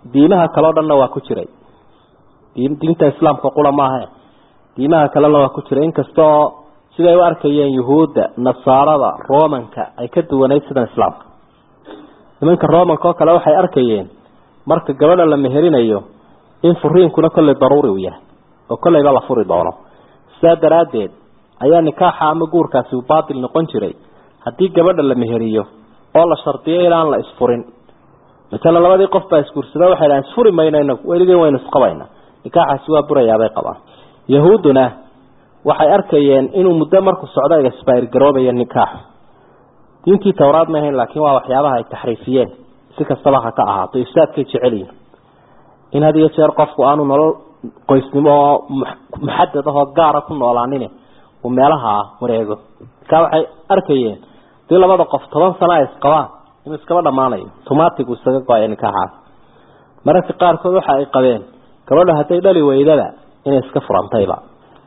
diimaha kale oo dhanna waa ku jiray diinta islaamka qula maaha diimaha kalena waa ku jiray inkastoo siday u arkayeen yuhuudda nasaarada romanka ay ka duwanayd sida islaamka nimanka romanka oo kale waxay arkayeen marka gabadha la meherinayo in furiinkuna kulli daruuri u yahay oo kulliba la furi doono sidaa daraadeed ayaa nikaaxa ama guurkaasi uu baatil noqon jiray haddii gabadha la meheriyo oo la shardiyo inaan la isfurin مثلا labadii qof baa iskuursada waxay la isfuri maynayna weligeen wayna isqabayna nikaaxaasi waa burayaa bay qabaan yahuuduna waxay arkayeen inuu muddo markuu socdo ay expire garoobaya nikaax diintii tawraad ma ahayn laakiin waa waxyaabaha ay taxriifiyeen si kastaba ha ka ahaato isaadkay jeceliin in hadiyo jeer qofku aanu nolol qoysnimo muxaddad ah oo gaar ah ku noolaanin oo meelaha wareego ka waxay arkayeen dii labada qof 10 sano ay isqabaan in iskaba dhamaanayo automatic uu isaga go'ay nikaaxa mararka qaar kood waxa ay qabeen gabadha haday dhali weydada inay iska furantayba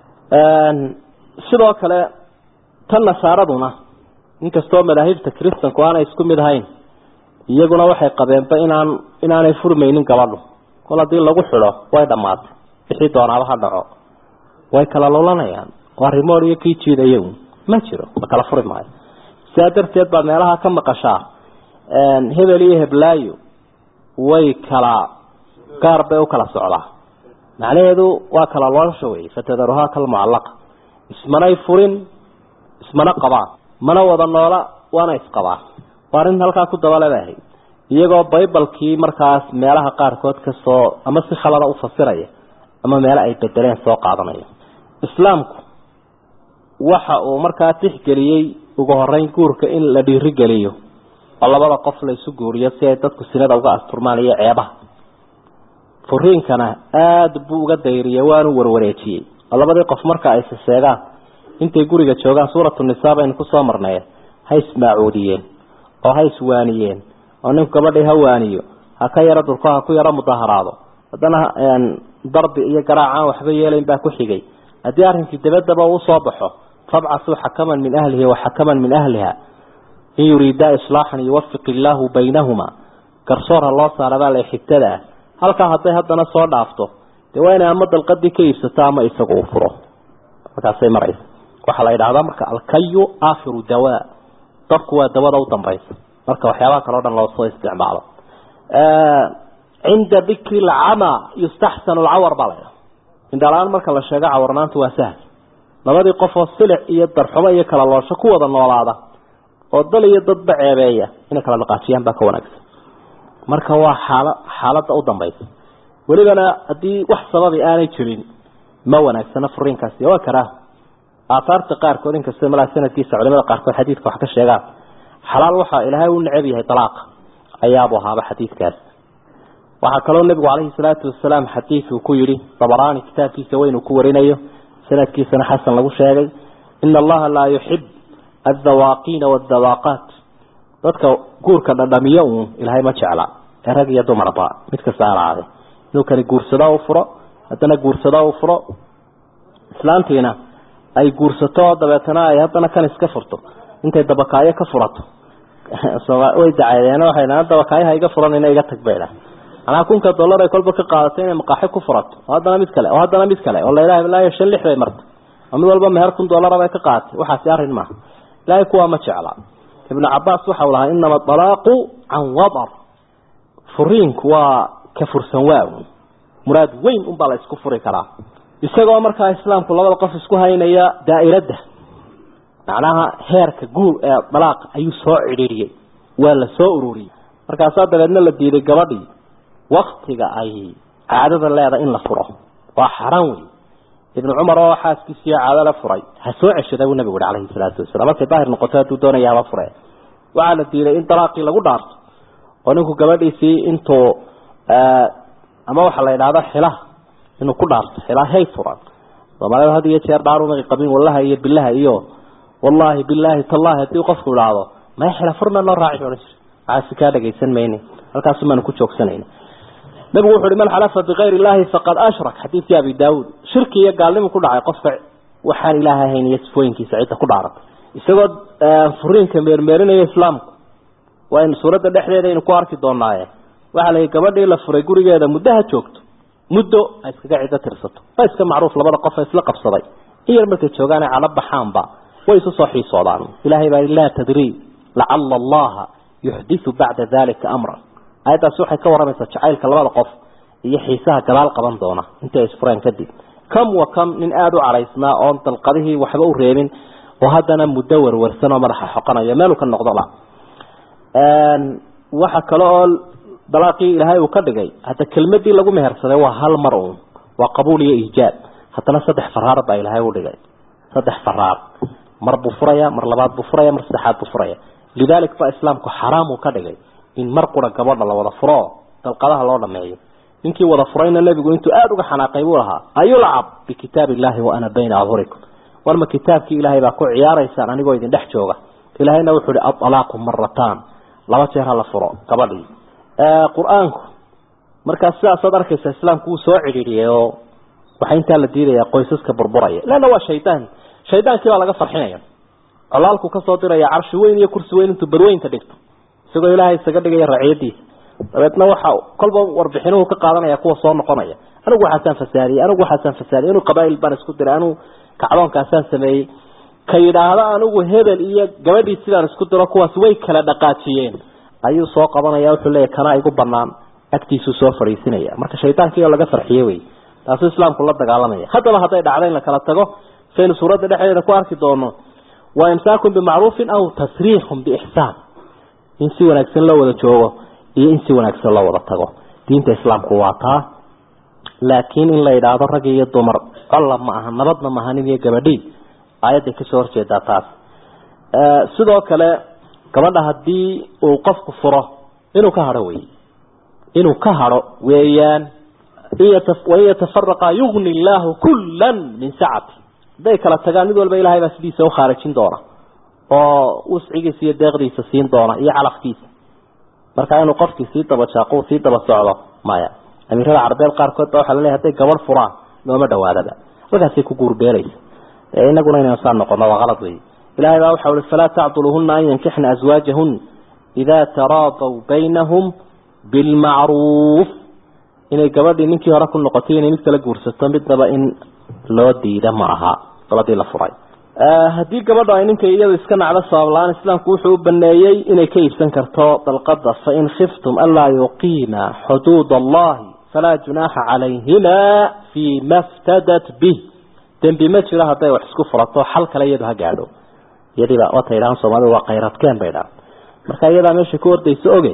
sidoo kale tan nasaaraduna inkastoo madaahibta kristanku aanay isku mid ahayn iyaguna waxay qabeenba inaanay furmaynin gabadhu kala hadii lagu xiro way dhamaatay wixii doonaaba ha dhaco way kala loolanayaan waa rimoor iyo kii jiidayo ma jiro ma kala furi maayo sidaa darteed baa meelaha ka maqashaa hebel iyo heblaayo way kala gaar bay u kala socdaa macnaheedu waa kala loolasho way fatadaruha kal mu'allaq ismanay furin ismana qabaan mana wada noola waana isqabaan warin halka ku dabaleeyahay iyagoo baybalkii markaas meelaha qaar kood ka soo ama si khalada u fasiraya ama meel ay bedeleen soo qaadanayo islaamku waxa uu markaa tixgeliyay ugu horeyn guurka in la dhiiri galiyo oo labada qof la isu guuriyo si ay dadku sinada uga asturmaan iyo ceebaha furiinkana aad buu uga dayriyay waanu warwareejiyay labada qof marka ay seegaan intay guriga joogaan suuratu nisaa baynu ku soo marnay hay ismaacuudiyeen oo hay iswaaniyeen oo nin gabadhay hawaaniyo ha ka yara dulka ha ku yara mudaharaado hadana darbi iyo garaacan waxba yeelayn baa ku xigay hadii arrinkii dabadaba uu soo baxo fab'asu hakaman min ahlihi wa hakaman min ahliha in yurida islahan yuwaffiq Allahu baynahuma garsoor Allah saaraba la xigtada halka haddana soo dhaafto deewayna ama dalqadii ka iibsato ama isagu u furo markaasay marayso waxa la yiraahdaa marka alkayu aakhiru dawaa dabku waa dawada u dambaysa marka waxyaabaha kale oo dhan loo soo isticmaalo inda dhikri al-ama yustahsanu al-awar balaya indalaan marka la sheego awarnaantu waa sahal labadii qof oo silic iyo darxumo iyo kala loosho ku wada noolaada oo dal iyo dad baceebeeya in kala dhaqaajiyaan baa ka wanaagsan marka waa xaaladda u dambaysa walibana hadii wax sababi aanay jirin ma wanaagsana furiinkaasi waa karaa aatarta qaar kood inkastoo malaha sanadkiisa culimada qaar kood xadiidka wax ka sheegaan xalaal waxa ilaahay uu neceb yahay talaaq ayaa buu ahaa xadiidkaas waxa kaloo nabigu kaleey salaatu wasalaam xadiis uu ku yiri Tabarani kitaabkiisa weyn uu ku warinayo sanadkiisana xasan lagu sheegay inna allaha la yuhib الذواقين والذواقات dadka guurka dhadhamiyo ilaahay ma jecla rag iyo dumarba mid ka saaraaday inuu kale guursado u furo hadana guursado u furo islaantiina ay guursato dabeetana ay hadana kan iska furto intay dabakaayo ka furato soo way dacaayeen waxayna dabakaayaha iga furan inay iga tagbeela ana kunka dollar ay kolba ka qaadatay inay maqaaxi ku furato hadana mid kale oo la ilaahay shan lix bay martay ama walba meher kun dollar ay ka qaadatay waxa si arin ma لا يكون ما جعل ابن عباس وحولها إنما الطلاق عن وضر فرينك وكفر سواء مراد وين أمبالا يسكفر كرا يساقوا مركا إسلام كل الله قف يسكوها هي دائرة ده معناها هيرك قول طلاق أي سوء عريري ولا سوء روري مركا صادة لأن الذي لقبضي وقتك أي عادة الله إن لفره وحرامي ابن عمر وحاس كسي على لفري هسوع الشداوي النبي عليه الصلاة والسلام markay daahir noqoto dون yaaba furay waxa la diilay in talaaqi lagu dhaarto oo ninku gabadhiisii into ama waxa la yiraahdo xilah inuu ku dhaarto xilahay furan Soomaalidu hadii jeer dhaaru ma qabin wallahi iyo billahi iyo wallahi billahi tallahi hadii qofku yiraahdo ma xila furna la raaci doonay aasi ka dhageysan meeyni halkaas ma ku joogsanayna nabigu wuxuu man xalafa bighayri illahi faqad ashrak hadith abi daawud shirkiga gaalnimo ku dhacay qofka waxaan ilaahay ahayn yasfooyinkiisa cid ku dhaaratay isagoo furiinka meermeerinaya islaamku waa in suurada dhexdeeda in ku arki doonaaye waxa la gabadhii la furay gurigeeda muddaha joogto muddo ay iskaga ciido tirsato iska macruuf labada qof isla qabsaday iyo markay joogaan cala baxaanba way isu soo xiisoodaan ilaahay baa la tadri la'alla allah yuhdithu ba'da dhalika amra ayadaas waxay ka waramaysaa jacaylka labada qof iyo xiisaha gadaal qaban doona inta isfureen kadib kam min aadu calaysna oo dalqadihii waxba u reebin oo hadana muddo warwarsan oo madaxa xoqanayo meel ka noqdo waxa kale oo dalaaqii ilaahay uu ka dhigay hada kelmadii lagu mehersaday waa hal mar oo waa qabuul iyo ijaab hadana saddex faraar baa ilaahay u dhigay saddex faraar mar buu furaya mar labaad buu furaya mar saddexaad buu furaya lidalik fa islaamku xaraam uu ka dhigay in mar qura gabadha la wada furo dalqadaha loo dhameeyo ninkii wada furayna nabigu intuu aad uga xanaaqay buu lahaa ayulcab bi kitaabillahi wa ana bayna adhurikum warma kitaabkii ilaahay baa ku ciyaaraysaan anigoo idin dhex jooga ilaahayna wuxuu yiri at-talaaqu marratan laba jeer la furo gabadhii quraanku marka sidaas arkaysa islaamku uu soo ciriiriyay oo waxa inta la diiday qoysaska burburaya lana waa shaydaanki baa laga farxinaya colaalku ka soo diraya arshi weyn iyo kursi weyn intuu barweynta dhigto isagoo ilaahay isaga dhigay raaciyadiisa dabeedna waxa kolba warbixinuhu ka qaadanaya kuwa soo noqonaya anigu waxaan fasaariye inuu qabaa'il baan isku diray anu kacdoonkaasaan sameeyay ka yiraahdo anigu hebel iyo gabadhii sidaan isku diro kuwaas way kala dhaqaajiyeen ayuu soo qabanaya wuxuu leeyahay kana igu banaan agtiisu soo fariisinaya marka shaytaankii oo laga farxiyay way taas islaamku la dagaalamaya hadaba haday dhacday la kala tago saynu suurada dhexdeeda ku arki doono waa imsaakum bi ma'rufin aw tasriihum bi ihsan in si wanaagsan loo wada joogo iyo in si wanaagsan loo wada tago diinta islaamku waa taa laakiin in la yiraahdo rag iyo dumar Allah ma aha nabadna ma ahan iyo gabadhii ayada ka soo horjeeda taas sidoo kale gabadha hadii uu qofku furo inuu ka haro weeyaan yatafarraqa yughni Allah kullan min sa'ati day kala tagaan mid walba ilaahay baa sidiisa u khaarijin doona oo uscigiisa iyo deeqdiisa siin doona iyo calafkiisa marka inuu qofkii si daba jaaqo si daba socdo maya amirada carbeed qaar kood waxa la leeyahay gabadh furaan looma dhawaadaba halkaas ku guurbeeraysa inaguna inaan saan noqono waa qalad weey ilaahay baa waxa uu fala ta'duluhunna an yankihna azwaajahun idha taradaw baynahum bil ma'ruf inay gabadhii ninkii hore ku noqotay inay mid kala guursato midnaba in loo diida ma aha gabadhii la furay hadii gabadha ay ninka iyada iska nacdo sabablaan islaamku wuxuu u baneeyay inay ka iibsan karto dalqada fa in khiftum alla yuqima hudud allah fala junaha alayhima fi maftadat bih dambi ma jira haday wax isku furato xal kale iyadu ha gaadho yadiba wata ilaahan Soomaalidu waa qayradkeen bayda marka iyada meesha ku ordayso oge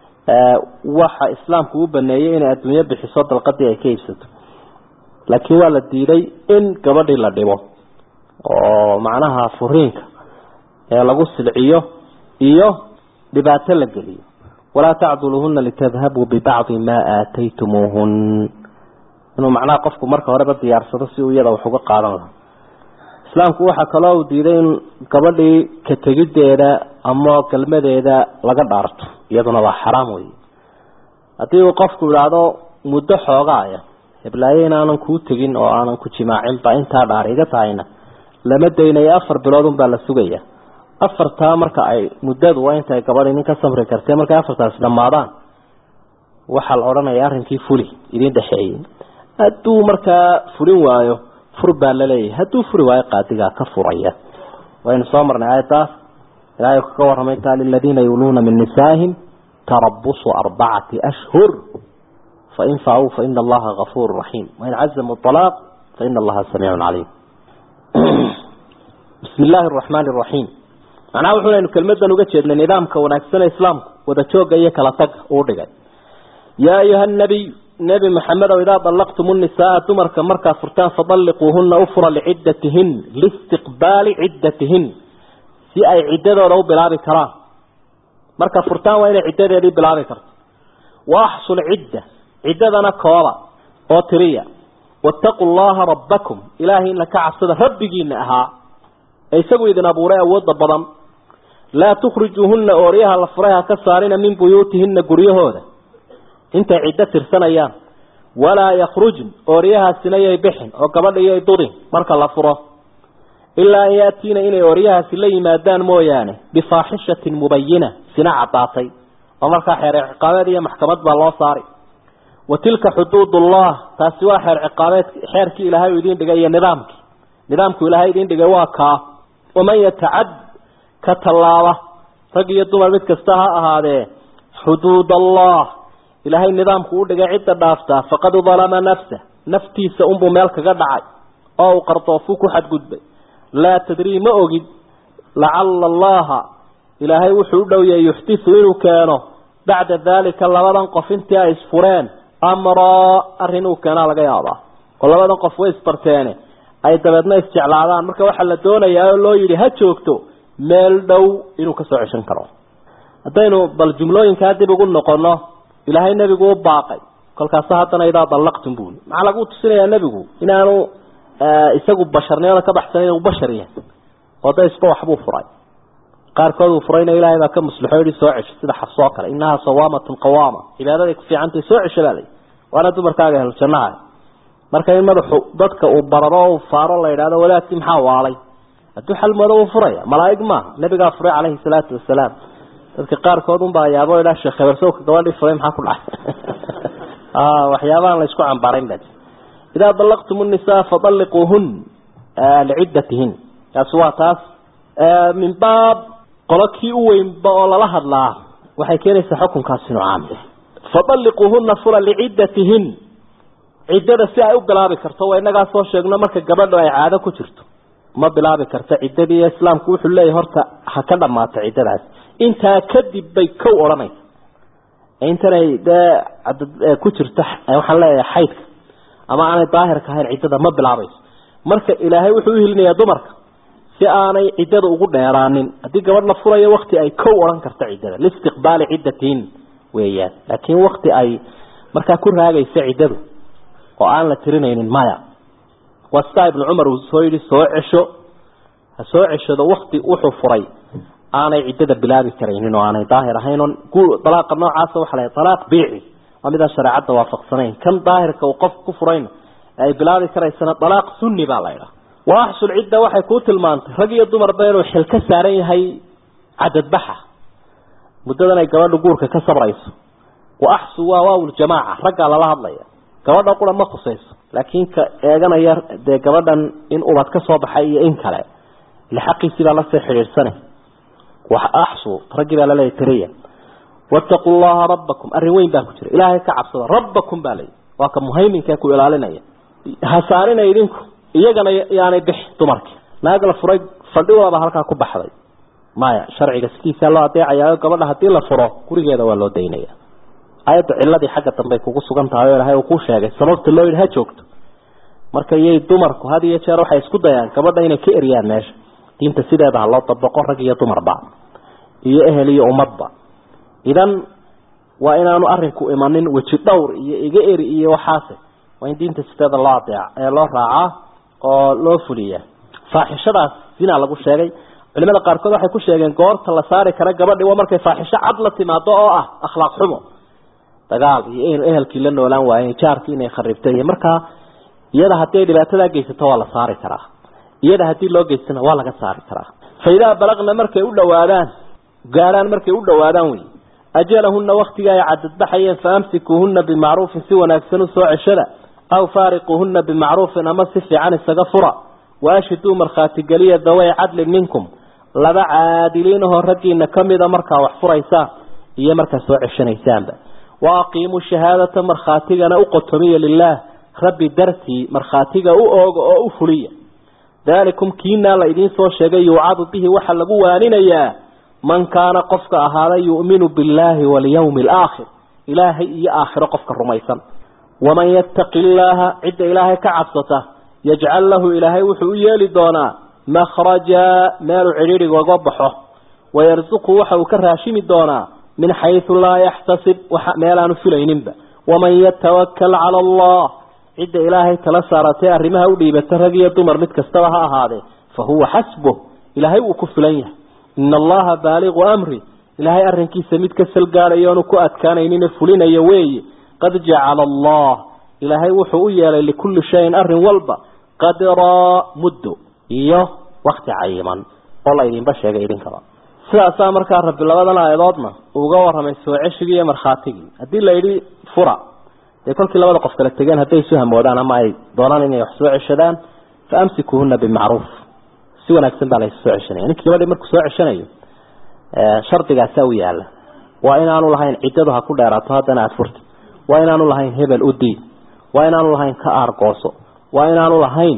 waxa islaamku u baneeyay in adduunyo bixiso dalqadii ay ka iibsato laakiin waa la diiday in gabadhii la dhibo oo macnaha furiinka ee lagu silciyo iyo dhibaato la geliyo wala ta'duluhunna litadhhabu bi ba'd ma aataytumuhun inuu macnaha qofku marka horeba diyaarsado si uu iyada wax uga qaadan lahaa islaamku waxa kale oo diiday in gabadhii ka tagideeda ama kalmadeeda laga dhaarto iyaduna waa xaraam weey hadii uu qofku yiraahdo muddo xoogaaya heblaayeen aanan ku tagin oo aanan ku jimaacin ba inta dhaariga taayna lama deynay 4 bilood baa la sugaya afarta marka ay muddadu waa inta ay gabadhii ninka samri kartay marka afartaas dhamaadaan waxa la oranayaa arrinkii fuli idin dhaxeeyay haduu marka furin waayo furba la leeyahay haduu furi waayo qaadiga ka furaya wayna soo marnay ayataas ilaahay ka warramay taal alladina yuluna min nisaahim tarabbusu 4 ashhur fa in fa'u fa inna allaha ghafurur rahim wa in 'azzamu at-talaq fa inna allaha samii'un 'alim bismillahir rahmanir rahim ana wuxuu kelmadan uga jeednay nidaamka wanaagsan ee islaamku wada jooga iyo kala tag oo dhigay ya ayuhan nabi muhammad idha dalaqtumun nisaa dumarka marka furtaan fadalliquhunna ufra li'iddatihin liistiqbali iddatihin si ay ciddadooda u bilaabi karaan marka furtaan waa inay ciddadeedii bilaabi karto واحصل عددنا كوابا وطريا واتقوا الله ربكم إلهي إنك عصد ربكين أها أيساقوا إذن أبوريا وضبضم لا تخرجوهن أوريها لفريها كسارين من بيوتهن قريهودا انت عدة سنة أيام ولا يخرجن أوريها سنية بحن وقبل يدورين مركا لفره إلا يأتين إلي أوريها سلي مادان مويانه بفاحشة مبينة سنة عطاطي ومركا حير عقابات هي محكمات بالله صاري وتلك حدود الله تسوى حير عقابات حيرك إلهي يدين دقائية نظامك إلهي يدين دقائواكا ومن يتعد كتلاوة رقي الدمر بتكستها هذا حدود الله إلهي النظام كود قاعد دافته فقد ظلم نفسه نفتي سأنبو مالك قدعي أو قرطوفوك حد قدبي لا تدري ما أجد لعل الله إلهي وحوده يحدث إنه كانوا بعد ذلك الله ننقف انت إسفران أمرا أرهنه كان على قياضة والله ننقف وإسبرتاني أي تبدنا استعلاضان مركا وحل الدولة يا الله يلي هاتشوكتو مال دو إنه كسو عشان كرو هدينو بالجملوين كادي بقول نقولنا إلهي النبي قول باقي قال كاسهاتنا إذا طلقتم بون معلق قلت سنة يا النبي قول إنه يساقوا ببشرني ولا كبحثني وبشريا وده يسقوا حبو فراي قال كذو فرينا إلهي ما كان مسلحوري سوعش سيدا حصوكر إنها صوامة قوامة إلى ذلك في عنتي سوعش بالي وأنا دمر كاقه الجناعي مركين مدحو ضدك وبرراه وفار الله إلى هذا ولا تمحاو علي أدو حل مدو فريا ملايق ما نبي قال فريا عليه الصلاة والسلام dadka qaar kood un baa yaabo ilaa sheekh xabarsow ka gabadhii furay maxaa ku dhacay waxyaabahan la isku cambaarayn baa ida dalaqtum an-nisaa fadalliquhun li'iddatihin aswaatas min baab qolakii u weyn ba oo lala hadlaa waxay keenaysaa xukunkaas inuu caam yahay fadalliquhun fura li'iddatihin ciddada si ay u bilaabi karto waa inaga soo sheegno marka gabadhu ay caado ku jirto ma bilaabi karto ciddadii islaamku wuxuu leeyahay horta ha ka dhamaato ciddadaas inta kadib bay kow oranaysa intanay ku jirta waxaan leeyahay xaydka ama aanay daahirka ahayn ciddada ma bilaabayso marka ilaahay wuxuu u hilinayaa dumarka si aanay ciddada ugu dheeraanin haddii gabadh la furayo waqti ay kow oran karto ciddada listiqbaali ciddatin weeyaan laakiin waqti ay markaa ku raagaysa ciddadu oo aan la tirinaynin maya wasta ibn umar soo yiri soo ceshado waqti wuxuu furay aanay ciddada bilaabi karaynin oo aanay daahir ahayn talaaqa noocaas waxa la talaaq biici amida shariicada waafaqsanayn kan daahirka uu qof ku furayna ay bilaabi karaysana talaaq sunni baa la yiraahdaa واحصل عدة waxay ku tilmaantay rag iyo dumar baynu xil ka saaran yahay cadad baxa muddadan ay gabadhu guurka ka sabrayso واحصل waaw jamaa raga la hadlaya gabadha qura ma khusayso laakiin ka eeganaya de gabadhan in ubad ka soo baxay iyo in kale la xaqiisida la xiriirsanay واحصل ragga la leeytiriya wattaqu llaha rabbakum arweyn baa ku jira ilaahay ka cabsada rabbakum balay waa ka muhiiminka ku ilaalinaya hasaarina idinku iyagana yaanay bix dumarkii naag la furay fadhiwada halka ku baxday maya sharciga sidiisa loo adeecayo gabadha hadii la furo gurigeeda waa loo deynaya ayada cilladii xagga dambe kugu sugan tahay ilaahay uu ku sheegay sababta loo yiraahdo joogto marka yey dumarku hadiye jeer waxay isku dayaan gabadha inay ka eriyaan meesha diinta sideeda loo tabaqo rag iyo dumarba iyo ehel iyo ummadba idan waa inaanu arinku imanin waji dhowr iyo iga eri iyo waxaase waa in diinta sideeda loo adeeca ee loo raaca oo loo fuliya faaxishadaas zina lagu sheegay culimada qaar kood waxay ku sheegeen goorta la saari kara gabadhi waa markay faaxisho cad la timaado oo ah akhlaaq xumo dagaal iyo ehelkii la noolaan waayeen jaarkii inay kharibtay marka iyada hadii dhibaatada geysato waa la saari karaa iyada hadii loo geystana waa laga saari karaa fayda balaqna markay u dhawaadaan gaaraan markay u dhawaadaan way ajalahunna waqtiga ay cadad baxayeen faamsikuhunna bima'ruf si wanaagsan soo ceshada aw faariquhunna bima'ruf ama si fiican isaga fura waashidu markhaati galiya daway cadl minkum laba caadiliin oo ragina kamida marka wax furaysa iyo marka soo ceshanaysaanba waaqimu shahadata markhaatigana u qotomiya lillah rabbi darti markhaatiga u oogo oo u fuliya dalikum kiina la idin soo sheegay yu'adu bihi waxa lagu waaninaya man kaana qofka ahaada yu'minu billahi wal yawmil aakhir ilaahi iyo aakhiro qofka rumaysan waman yattaqillaha idda ilaahi ka cabsata yaj'al lahu ilaahi wuxuu yeeli doona makhraja meel ciriiriga uga baxo wayarzuqu waxa uu ka raashimi doona min haythu la yahtasib waxa meel aanu filayninba waman yatawakkal ala allah idda ilaahi tala saaratay arrimaha u dhiibata rag iyo dumar mid kastaba ha ahaade fa huwa hasbuh ilaahi uu ku filan yahay inna allaha balighu amri ilaahi arrinkiisa mid ka salgaalayo ku adkaanaynin fulinayo weey qad ja'ala allah ilaahi wuxuu u yeelay likulli shay'in arrin walba qadra muddo iyo waqti cayiman wala idin ba sheegay idin kaba sidaas markaa rabbi labadan aayadoodna uga waramay soo ceshigii iyo markhaatigi hadii la yiri fura ee kolkii labada qof kala tageen haday isu hamoodaan ama ay doonaan inay wax soo ceshadaan faamsikuhunna bima'ruf si wanaagsan baa la soo ceshanay ninkii gabadha markuu soo ceshanayo shardigaas uu yaala waa inaanu lahayn ciidadu ha ku dheeraato hadana aad furto waa inaanu lahayn hebel u diid waa inaanu lahayn ka argooso waa inaanu lahayn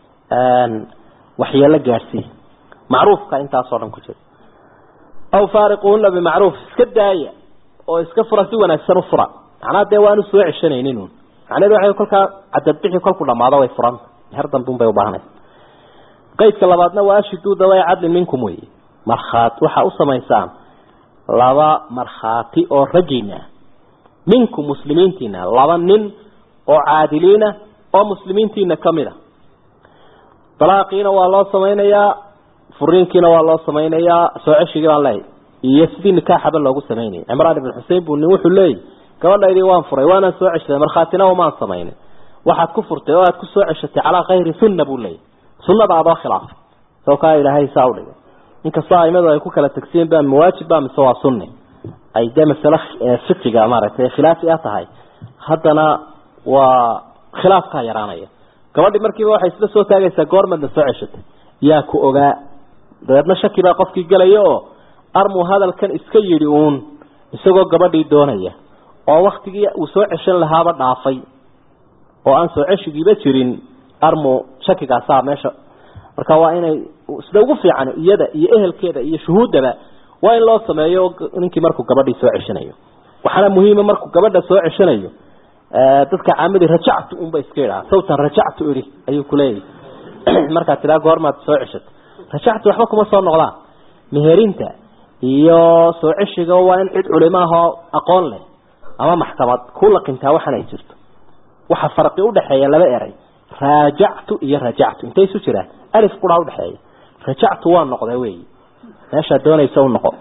waxyeelo gaarsi macruufka intaas oo dhan ku jira aw faariquhunna bima'ruf iska daaya oo iska fura si wanaagsan u fura macnaha de waanu soo ceshanaynin macnaheedu waxay kolka cadad bixi kolku dhamaado way furan herdan bun bay u baahnay qaydka labaadna waa shiduuda way cadli minkum way markhaat waxa u sameeyaan laba markhaati oo rajina minkum muslimiintina laba nin oo caadiliina oo muslimiintina kamida talaaqiina waa loo sameeyaa furiinkiina waa loo sameeyaa soo ceshiga baan leeyahay iyo sidii nikaaxaba loogu sameeyay Imraan ibn Hussein buu wuxuu leeyahay gabadhaydii waan furay waana soo ceshay markhaatina uma sameeyay waxaad ku furtay oo aad ku soo ceshatay ala khayri sunna buu leeyahay sunnada aad khilaaf soo ka ilaahay saawday inka saayimada ay ku kala tagsiin baa muwaajib baa mise waa sunni ay de mas'ala fiqiga maaragtay khilaafi ah tahay haddana waa khilaafka yaraanaya gabadhi markiiba waxay isla soo taagaysaa goormadna soo ceshatay yaa ku ogaa dadna shaki baa qofkii galay oo armu hadalkan iska yiri uun isagoo gabadhii doonaya oo waqtigii uu soo ceshan lahaaba dhaafay oo aan soo ceshigiiba jirin armu shakigaas meesha marka waa inay sida ugu fiican iyada iyo ehelkeeda iyo shuhuudaba waa in loo sameeyo ninkii markuu gabadhii soo ceshanayo waxana muhiim markuu gabadha soo ceshanayo dadka caamadi rajactu un ba iska yiraahdo sawtan rajactu iri ayuu ku leeyahay marka tira goormaad soo ceshat rajactu waxba kuma soo noqdaan meherinta iyo soo ceshiga waa in cid culimaaha aqoon leh ama maxkamad ku laqintaa waxana ay jirto waxa farqi u dhaxeeya laba eray rajactu iyo rajactu intay isu jiraan alif qura u dhaxeeya rajactu waa noqday weey meesha doonaysa u noqo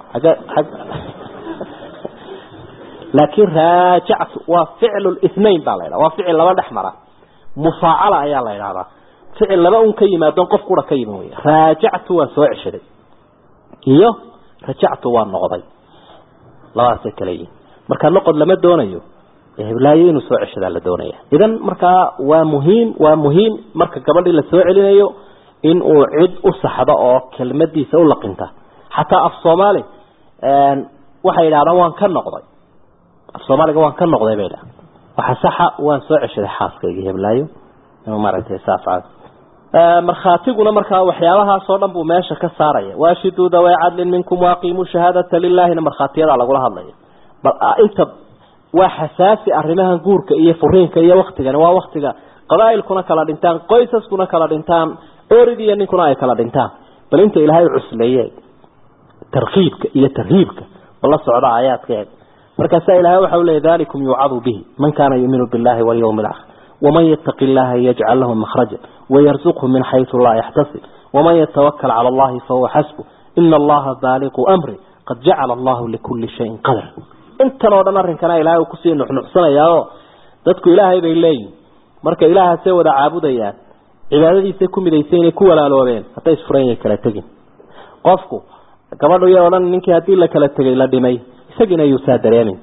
لكن راجعت وفعل الاثنين بالله وفعل لبا دحمره مفاعله ايا لا يرادا فعل لبا ان كيما دون قف كودا كيما وي راجعت وسو عشري iyo rajactu waa noqday labaas kale marka noqod lama doonayo heblaayo inuu soo ceshada la doonaya idan marka waa muhiim marka gabadhii la soo celinayo in uu cid u saxdo oo kelmadiisa u laqinta hatta af Soomaali waxa yiraahdaan waan ka noqday Soomaaliga waan ka noqday beela waxa saxa waan soo ceshaday xaaskayga heblaayo inuu maaragtay saafad markhaatiguna marka waxyaabaha soo dhan buu meesha ka saaraya waashiduuda way cadlin minkum waaqimu shahadata lillahi markhaatiyada lagu hadlayo bal inta waa xasaasi arrimahan guurka iyo furiinka iyo waqtigan waa waqtiga qadaa'ilkuna kala dhintaan qoysaskuna kala dhintaan ooridiya ninkuna ay kala dhintaan bal inta ilaahay cusleeyay tarqiibka iyo tarhiibka wala socda aayaadkeed markaas ilaahay waxa uu leeyahay dalikum yu'adu bihi man kana yu'minu billahi wal yawmil akhir ومن يتق الله يجعل له مخرجا ويرزقه من حيث لا يحتسب ومن يتوكل على الله فهو حسبه إن الله بالغ أمره قد جعل الله لكل شيء قدر انت لو دمرن كان إلهي وكسي نحسن ياهو dadku ilaahay bay leeyihiin marka ilaaha see wada caabudayaan cibaadadiisa ku midaysan ku walaaloobeen haday isfureen kala tagin qofku gabadhu yeelan ninkii hadii la kala tagay la dhimay isagina ayuu saadareemin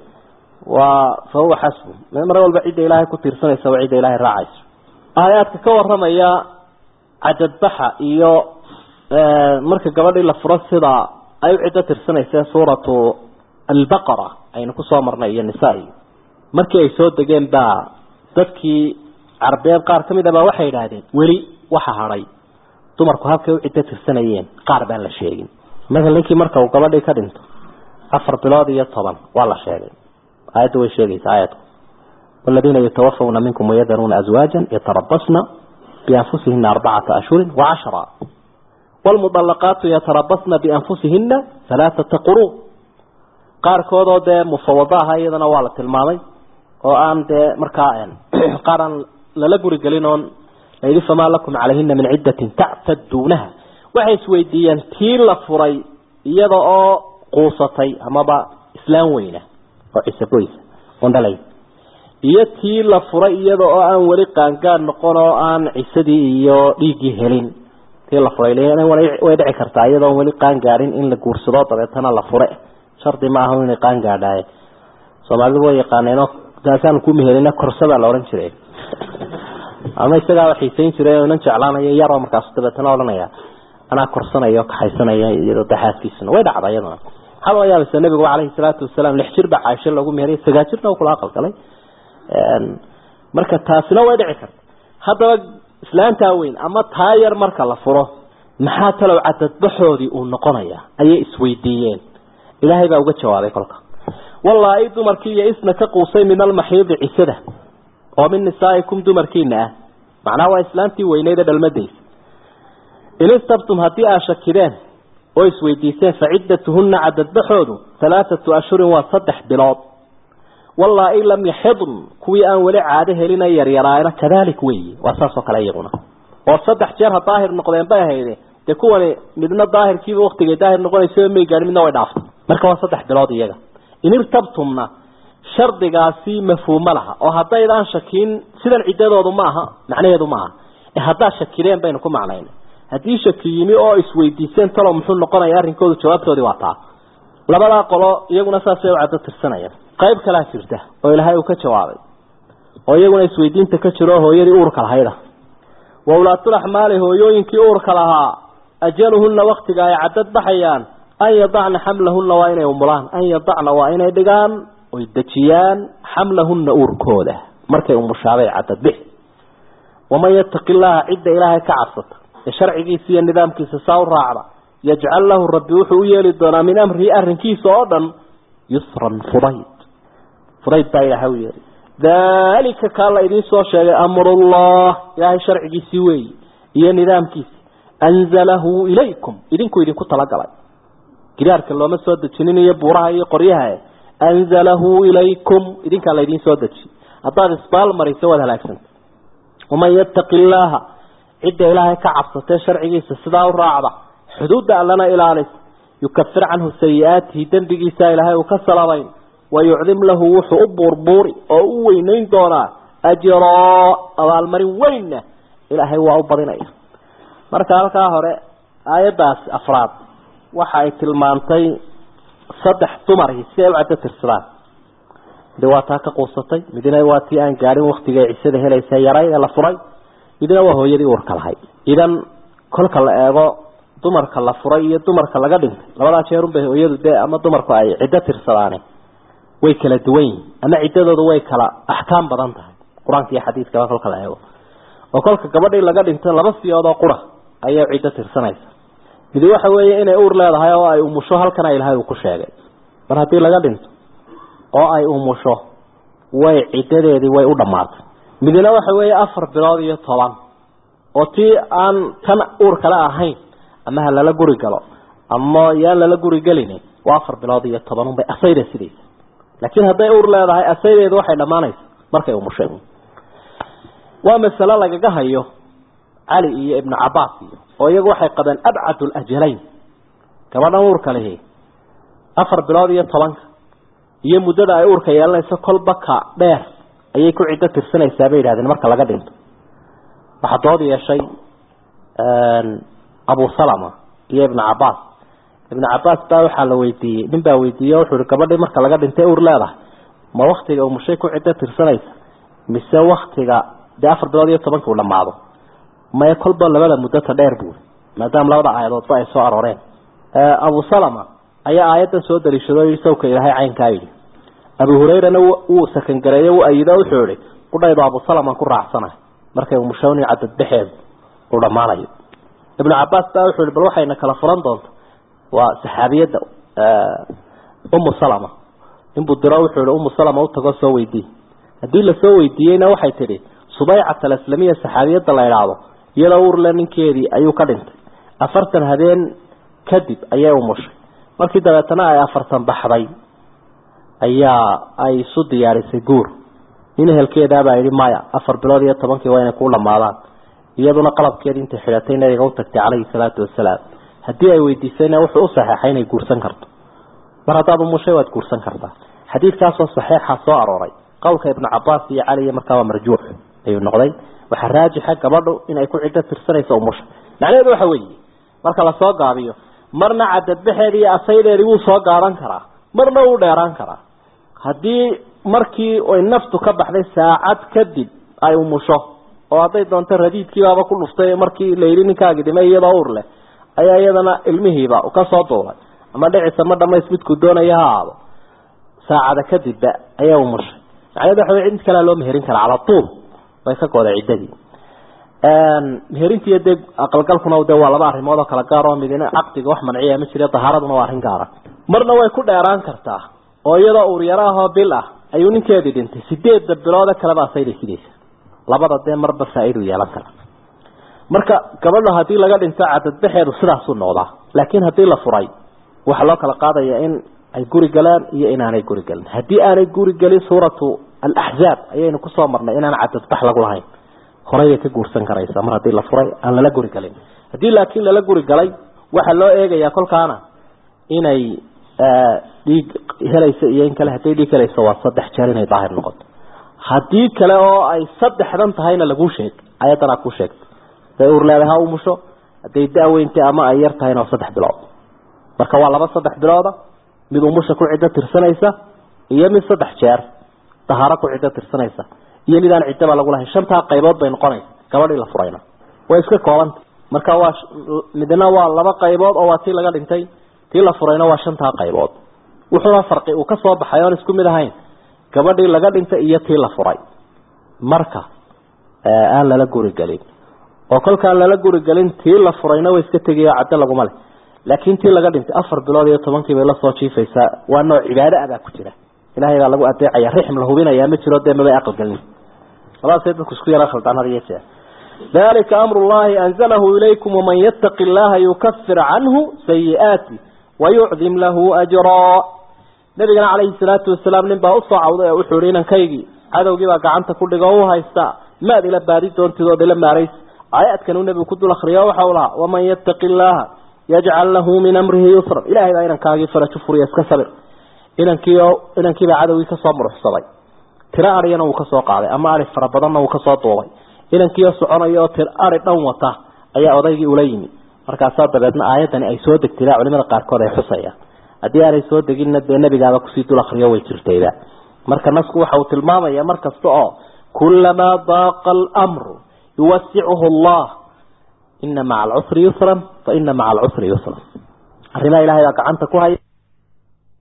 فهو حسبه مرة والبعيدة إلهي كتير سنة سوعيدة إلهي راعيس آيات كورميا عدد بحا إيو مركة قبل إلا فرصة أي عدة سنة سورة البقرة أي نكسوا مرنا إيا النسائي مركة يسود دقين با تذكي عربيان قار كميدا با وحي لهذين ولي وحا هاري تمركو هاكو عدة سنين قاربان لشيئين مثلا لنكي مركة وقبل إيكاد انتو أفر بلادي يطبا والله شيئين آيات وشيء آيات والذين يتوفون منكم ويذرون أزواجا يتربصن بأنفسهن 4 أشهر و10 والمطلقات يتربصن بأنفسهن 3 قروء قار كودو ده مفوضاها أيضا والة الماضي وآن ده مركائن قارن للقر قلينون ليدي فما لكم عليهن من عدة تعتدونها وحيث ويديا تير لفري يضع قوصتي أما با إسلام وينه وعيسى بويس وندلي يتي لفري يدو أن ولي قانقان نقونو أن عيسدي إيو ليجي هلين tii la furay leeyana way dhici kartaa iyadoo wali qaan gaarin in la guursado dabeetana la fure shardi ma aha in qaan gaadhay Soomaalidu way yaqaaneen daasan ku mehelina korsada la oran jiray ama isaga waxay sayn jiray inaan jeclaanayo yar oo markaas dabeetana oranaya ana korsanayo ka haysanaya iyadoo daxaaskiisna way dhacdayna hal ayaa bas nabiga kaleey salaatu wasalaam lixjir ba caasho lagu meeray sagaajirna kula qalqalay marka taasina way dhici kartaa hadaba islaanta weyn ama taayar marka la furo maxaa talow cadad baxoodii uu noqonaya ayay isweydiiyeen ilaahay baa uga jawaabay kolka wallahi dumarkii iyo isna ka quusay min al-mahiid isada oo min nisaa'ikum dumarkiina macnaa waa islaantii weyneed dhalmadeys ilistabtum hadii aashakireen oo isweydiiseen fa'iddatuhunna cadad baxoodu 3 ashhur wa 3 bilood wallahi lam yahidn kuwi aan wali caade helina yaryaraayna kadalik way wasaasoo kale iyaguna oo 3 jeer ha daahir noqdeen bay hayde de kuwani midna daahirkiiba waqtiga daahir noqonayso ma gaarin midna way dhaaftay marka waa 3 bilood iyaga in irtabtumna shardigaasi mafhuuma laha oo haddaydan shakiin sidan ciidadoodu ma aha macnaheedu ma aha hadda shakireen bayna ku macnaynaa hadii shakiyimi oo isweydiiseen talo muxuu noqonayaa arrinkoodu jawaabtoodii waa taa labada qolo iyaguna saasay u cadad tirsanayaan qayb kala jirta oo ilaahay uu ka jawaabay oo iyaguna isweydiinta ka jiro hooyadii uurka lahayda wawlaatul ahmaali hooyooyinkii uurka lahaa ajaluhunna waqtiga ay cadad baxayaan ay yadacna hamlahunna wa inay umulaan ay yadacna wa inay dhigaan oo dajiyaan hamlahunna uurkooda markay umushaabay cadad bix wama yattaqillaha idda ilaahay ka cabsata sharcigiisa iyo nidaamkiisa saaw raacda yaj'al lahu rabbi wuxuu yeeli doonaa min amri arrinkiisa oo dhan yusran furayd baa ilaahay yeeli dalika kala idin soo sheegay amrullah ilaahay sharcigiisa weey iyo nidaamkiisa anzalahu ilaykum idinku talagalay gidaarka looma soo dejinayo buuraha iyo qoryaha anzalahu ilaykum idinka la idin soo deji haddaad isbaal mariso wada halaagsan wama yattaqillaha عد إلهي كعبسته شرعيسه سدا وراعبه حدود ألنا إلاليس يكفر عنه سيئاته دنبقي سائلها وكسلوين ويعظم له وحب وربوري ووينين دونا أجراء والمرين وين إلهي وعبرين إيه مركا لكا هوري آية باس أفراد وحاية المانتي صدح تمره سيب عدة السلام دواتها كقوصتي مدينة واتي أن قارين واختي عسده هلي سياري ألا فري idina waa hooyadii uurka lahayd idan kolka la eego dumarka la furay iyo dumarka laga dhintay labada jeer bay hooyadu ama dumarku ay cidda tirsadaan way kala duwan ama ciddadoodu way kala ahkaam badan tahay quraanka iyo xadiiska kolka la eego oo kolka gabadhii laga dhintay laba siyoodoo qura ayay cidda tirsanaysa mid waxa weeye inay uur leedahay oo ay umusho halkan ay ilaahay ku sheegay mar hadii laga dhinto oo ay umusho way ciddadeedii way u dhamaatay midna waxa weeye 4 bilood iyo 10 oo tii aan tan uur kala ahayn ama hal la guri galo ama yaan la guri galin waa 4 bilood iyo 10 bay asayda sidii laakiin haday uur leedahay asaydeedu waxay dhamaanaysaa markay umushay waa mas'ala laga hayo Ali iyo Ibn Abbas oo iyagu waxay qadan ab'adul ajalayn gabadhan uur kale 4 bilood iyo 10 iyo muddada ay uurka yeelanayso kolba ka dheer ayay ku cidda tirsanaysaa bay yiraahdeen marka laga dhinto waxa dood yeeshay Abu Salama iyo Ibn Abbas baa waxa la weydiiyay ninba weydiiyay wuxuu gabadhay marka laga dhintay uur leedahay ma waqtiga uu mushay ku cidda tirsanaysa mise waqtiga 4 bilood iyo 10 uu dhamaado ma kolba labada muddo ta dheer buu maadaama labada aayadood ay soo arooreen Abu Salama ayaa aayadan soo dalishaday isagoo ilaahay caynkaayay Abu Hurayra uu sakan gareeyay oo ayida u xooray qudayda Abu Salama ku raacsana markay uu mushawni cadad bixeed oo dhamaanayo Ibn Abbas baa wuxuu bal waxayna kala furan doonto waa saxaabiyada Salama in budira wuxuu Salama u tago soo weydii hadii la soo weydiiyayna waxay tiri Subay'at al-Islamiyya saxaabiyada la yiraahdo iyada uur la ninkeedii ayuu ka dhintay 40 habeen kadib ayay u mushay markii dabeetana ay 40 baxday ayaa ay soo diyaarisay guur in helkeeda baa yiri maya 4 bilood iyo 10 waa inay ku dhamaadaan iyaduna qalabkeedii inta xiratay nabiga u tagtay calayhi salaatu wasalaam hadii ay weydiisayna wuxuu u saxeexay inay guursan karto mar hadaad umushay waad guursan kartaa xadiidkaas oo saxiixa soo arooray qowlka Ibn Abbas iyo Ali markaa waa marjuux ayuu noqday waxa raajixa gabadhu inay ku cidda tirsanayso umusha macnaheedu waxa weeye marka la soo gaabiyo marna cadad baxeedii asaydeedii wuu soo gaaban karaa marna wuu dheeraan karaa haddii markii ay naftu ka baxday saacad kadib ay umusho oo hadday doonto radiidkiibaaba ku dhuftay markii la yidhi ninkaagii dhimay iyadoo uur leh ayaa iyadana ilmihiiba ka soo duulay ama dhicisa ma dhamays midku doonaya ha aado saacada kadibba ayaa umushay macnaheedu waxa weeye cid kale loo meherin karaa cala tuul way ka gooday ciddadii meherintii dee aqalgalkuna dee waa laba arrimood oo kala gaar oo midina caqdiga wax manciya ma jira tahaaraduna waa arrin gaara marna way ku dheeraan kartaa oo iyadoo uur yar ah oo bil ah ayuu ninkeedii dhintay 8 bilood kale baa sayday sidaysa labada dee marba faa'iido yeelan kara marka gabadha hadii laga dhinto cadad baxeedu sidaas u noqdaa laakiin hadii la furay waxa loo kala qaadaya in ay guri galaan iyo inaanay guri galin hadii aanay guri galin suuratu al-ahzab ayaynu ku soo marnay inaan cadad bax lagu lahayn horay ka guursan karaysa mar hadii la furay aan la guri galin hadii laakiin la guri galay waxa loo eegayaa kolkaana inay dhiig helayso iyo in kale hadii dhiig helayso waa 3 jeer inay daahir noqoto hadii kale oo ay 3dan tahayna lagu sheeg ayadana ku sheegto day uur leedahay umusho hadii daaweynta ama ay yar tahayna 3 bilood marka waa laba 3 bilood mid umusho ku cidda tirsanaysa iyo mid 3 jeer tahaara ku cidda tirsanaysa iyo midaan cidda lagu lahayn shanta qaybood bay noqonaysaa gabadhii la furayna way iska kooban marka waa midna waa laba qaybood oo waa tii laga dhintay tii la furayna waa shanta qaybood wuxuu farqi uu ka soo baxay oo isku mid ahayn gabadhii laga dhintay iyo tii la furay marka aan la guri galin oo kolka la guri galin tii la furayna way iska tagay cadda lagu malay laakiin tii laga dhintay 4 bilood iyo 10 bay la soo jiifaysa waa nooc cibaado ah ku jira ilaahay baa lagu adeecaya rixm la hubinaya ma jiro deemada aqal galin خلاص يدك اسكو يرا خلطان هريته ذلك امر الله انزله اليكم ومن يتق الله يكفر عنه سيئاته ويعظم له اجرا نبينا عليه الصلاه والسلام نبا usoocawday wuxuu riinan kaygi cadawgii baa gacanta ku dhigo oo haysta maad ila baari doontidood ila maareys aayadkan uu nabigu ku dul akhriyo waxa uu lahaa waman yattaqillaha yaj'al lahu min amrihi yusra ilaahay baa inaan kaagi farajo furiya iska sabir inankii baa cadawgii ka soo muruxsaday tira ariyana uu ka soo qaaday ama ari fara badanna uu ka soo duubay inankii soconayo tira ari dhan wata ayaa odaygii ula yimi markaas dabeedna aayadani ay soo degtay culimada qaar kood ay xusayaan hadii ay soo deginna de nabiga ku sii dul akhriyo way jirtayda marka nasku waxa uu tilmaamaya markasta oo kullama daqa al-amru yuwasi'uhu Allah inna ma'a al-usri yusran fa inna ma'a al-usri yusran arrimaha ilaahay gacanta ku hay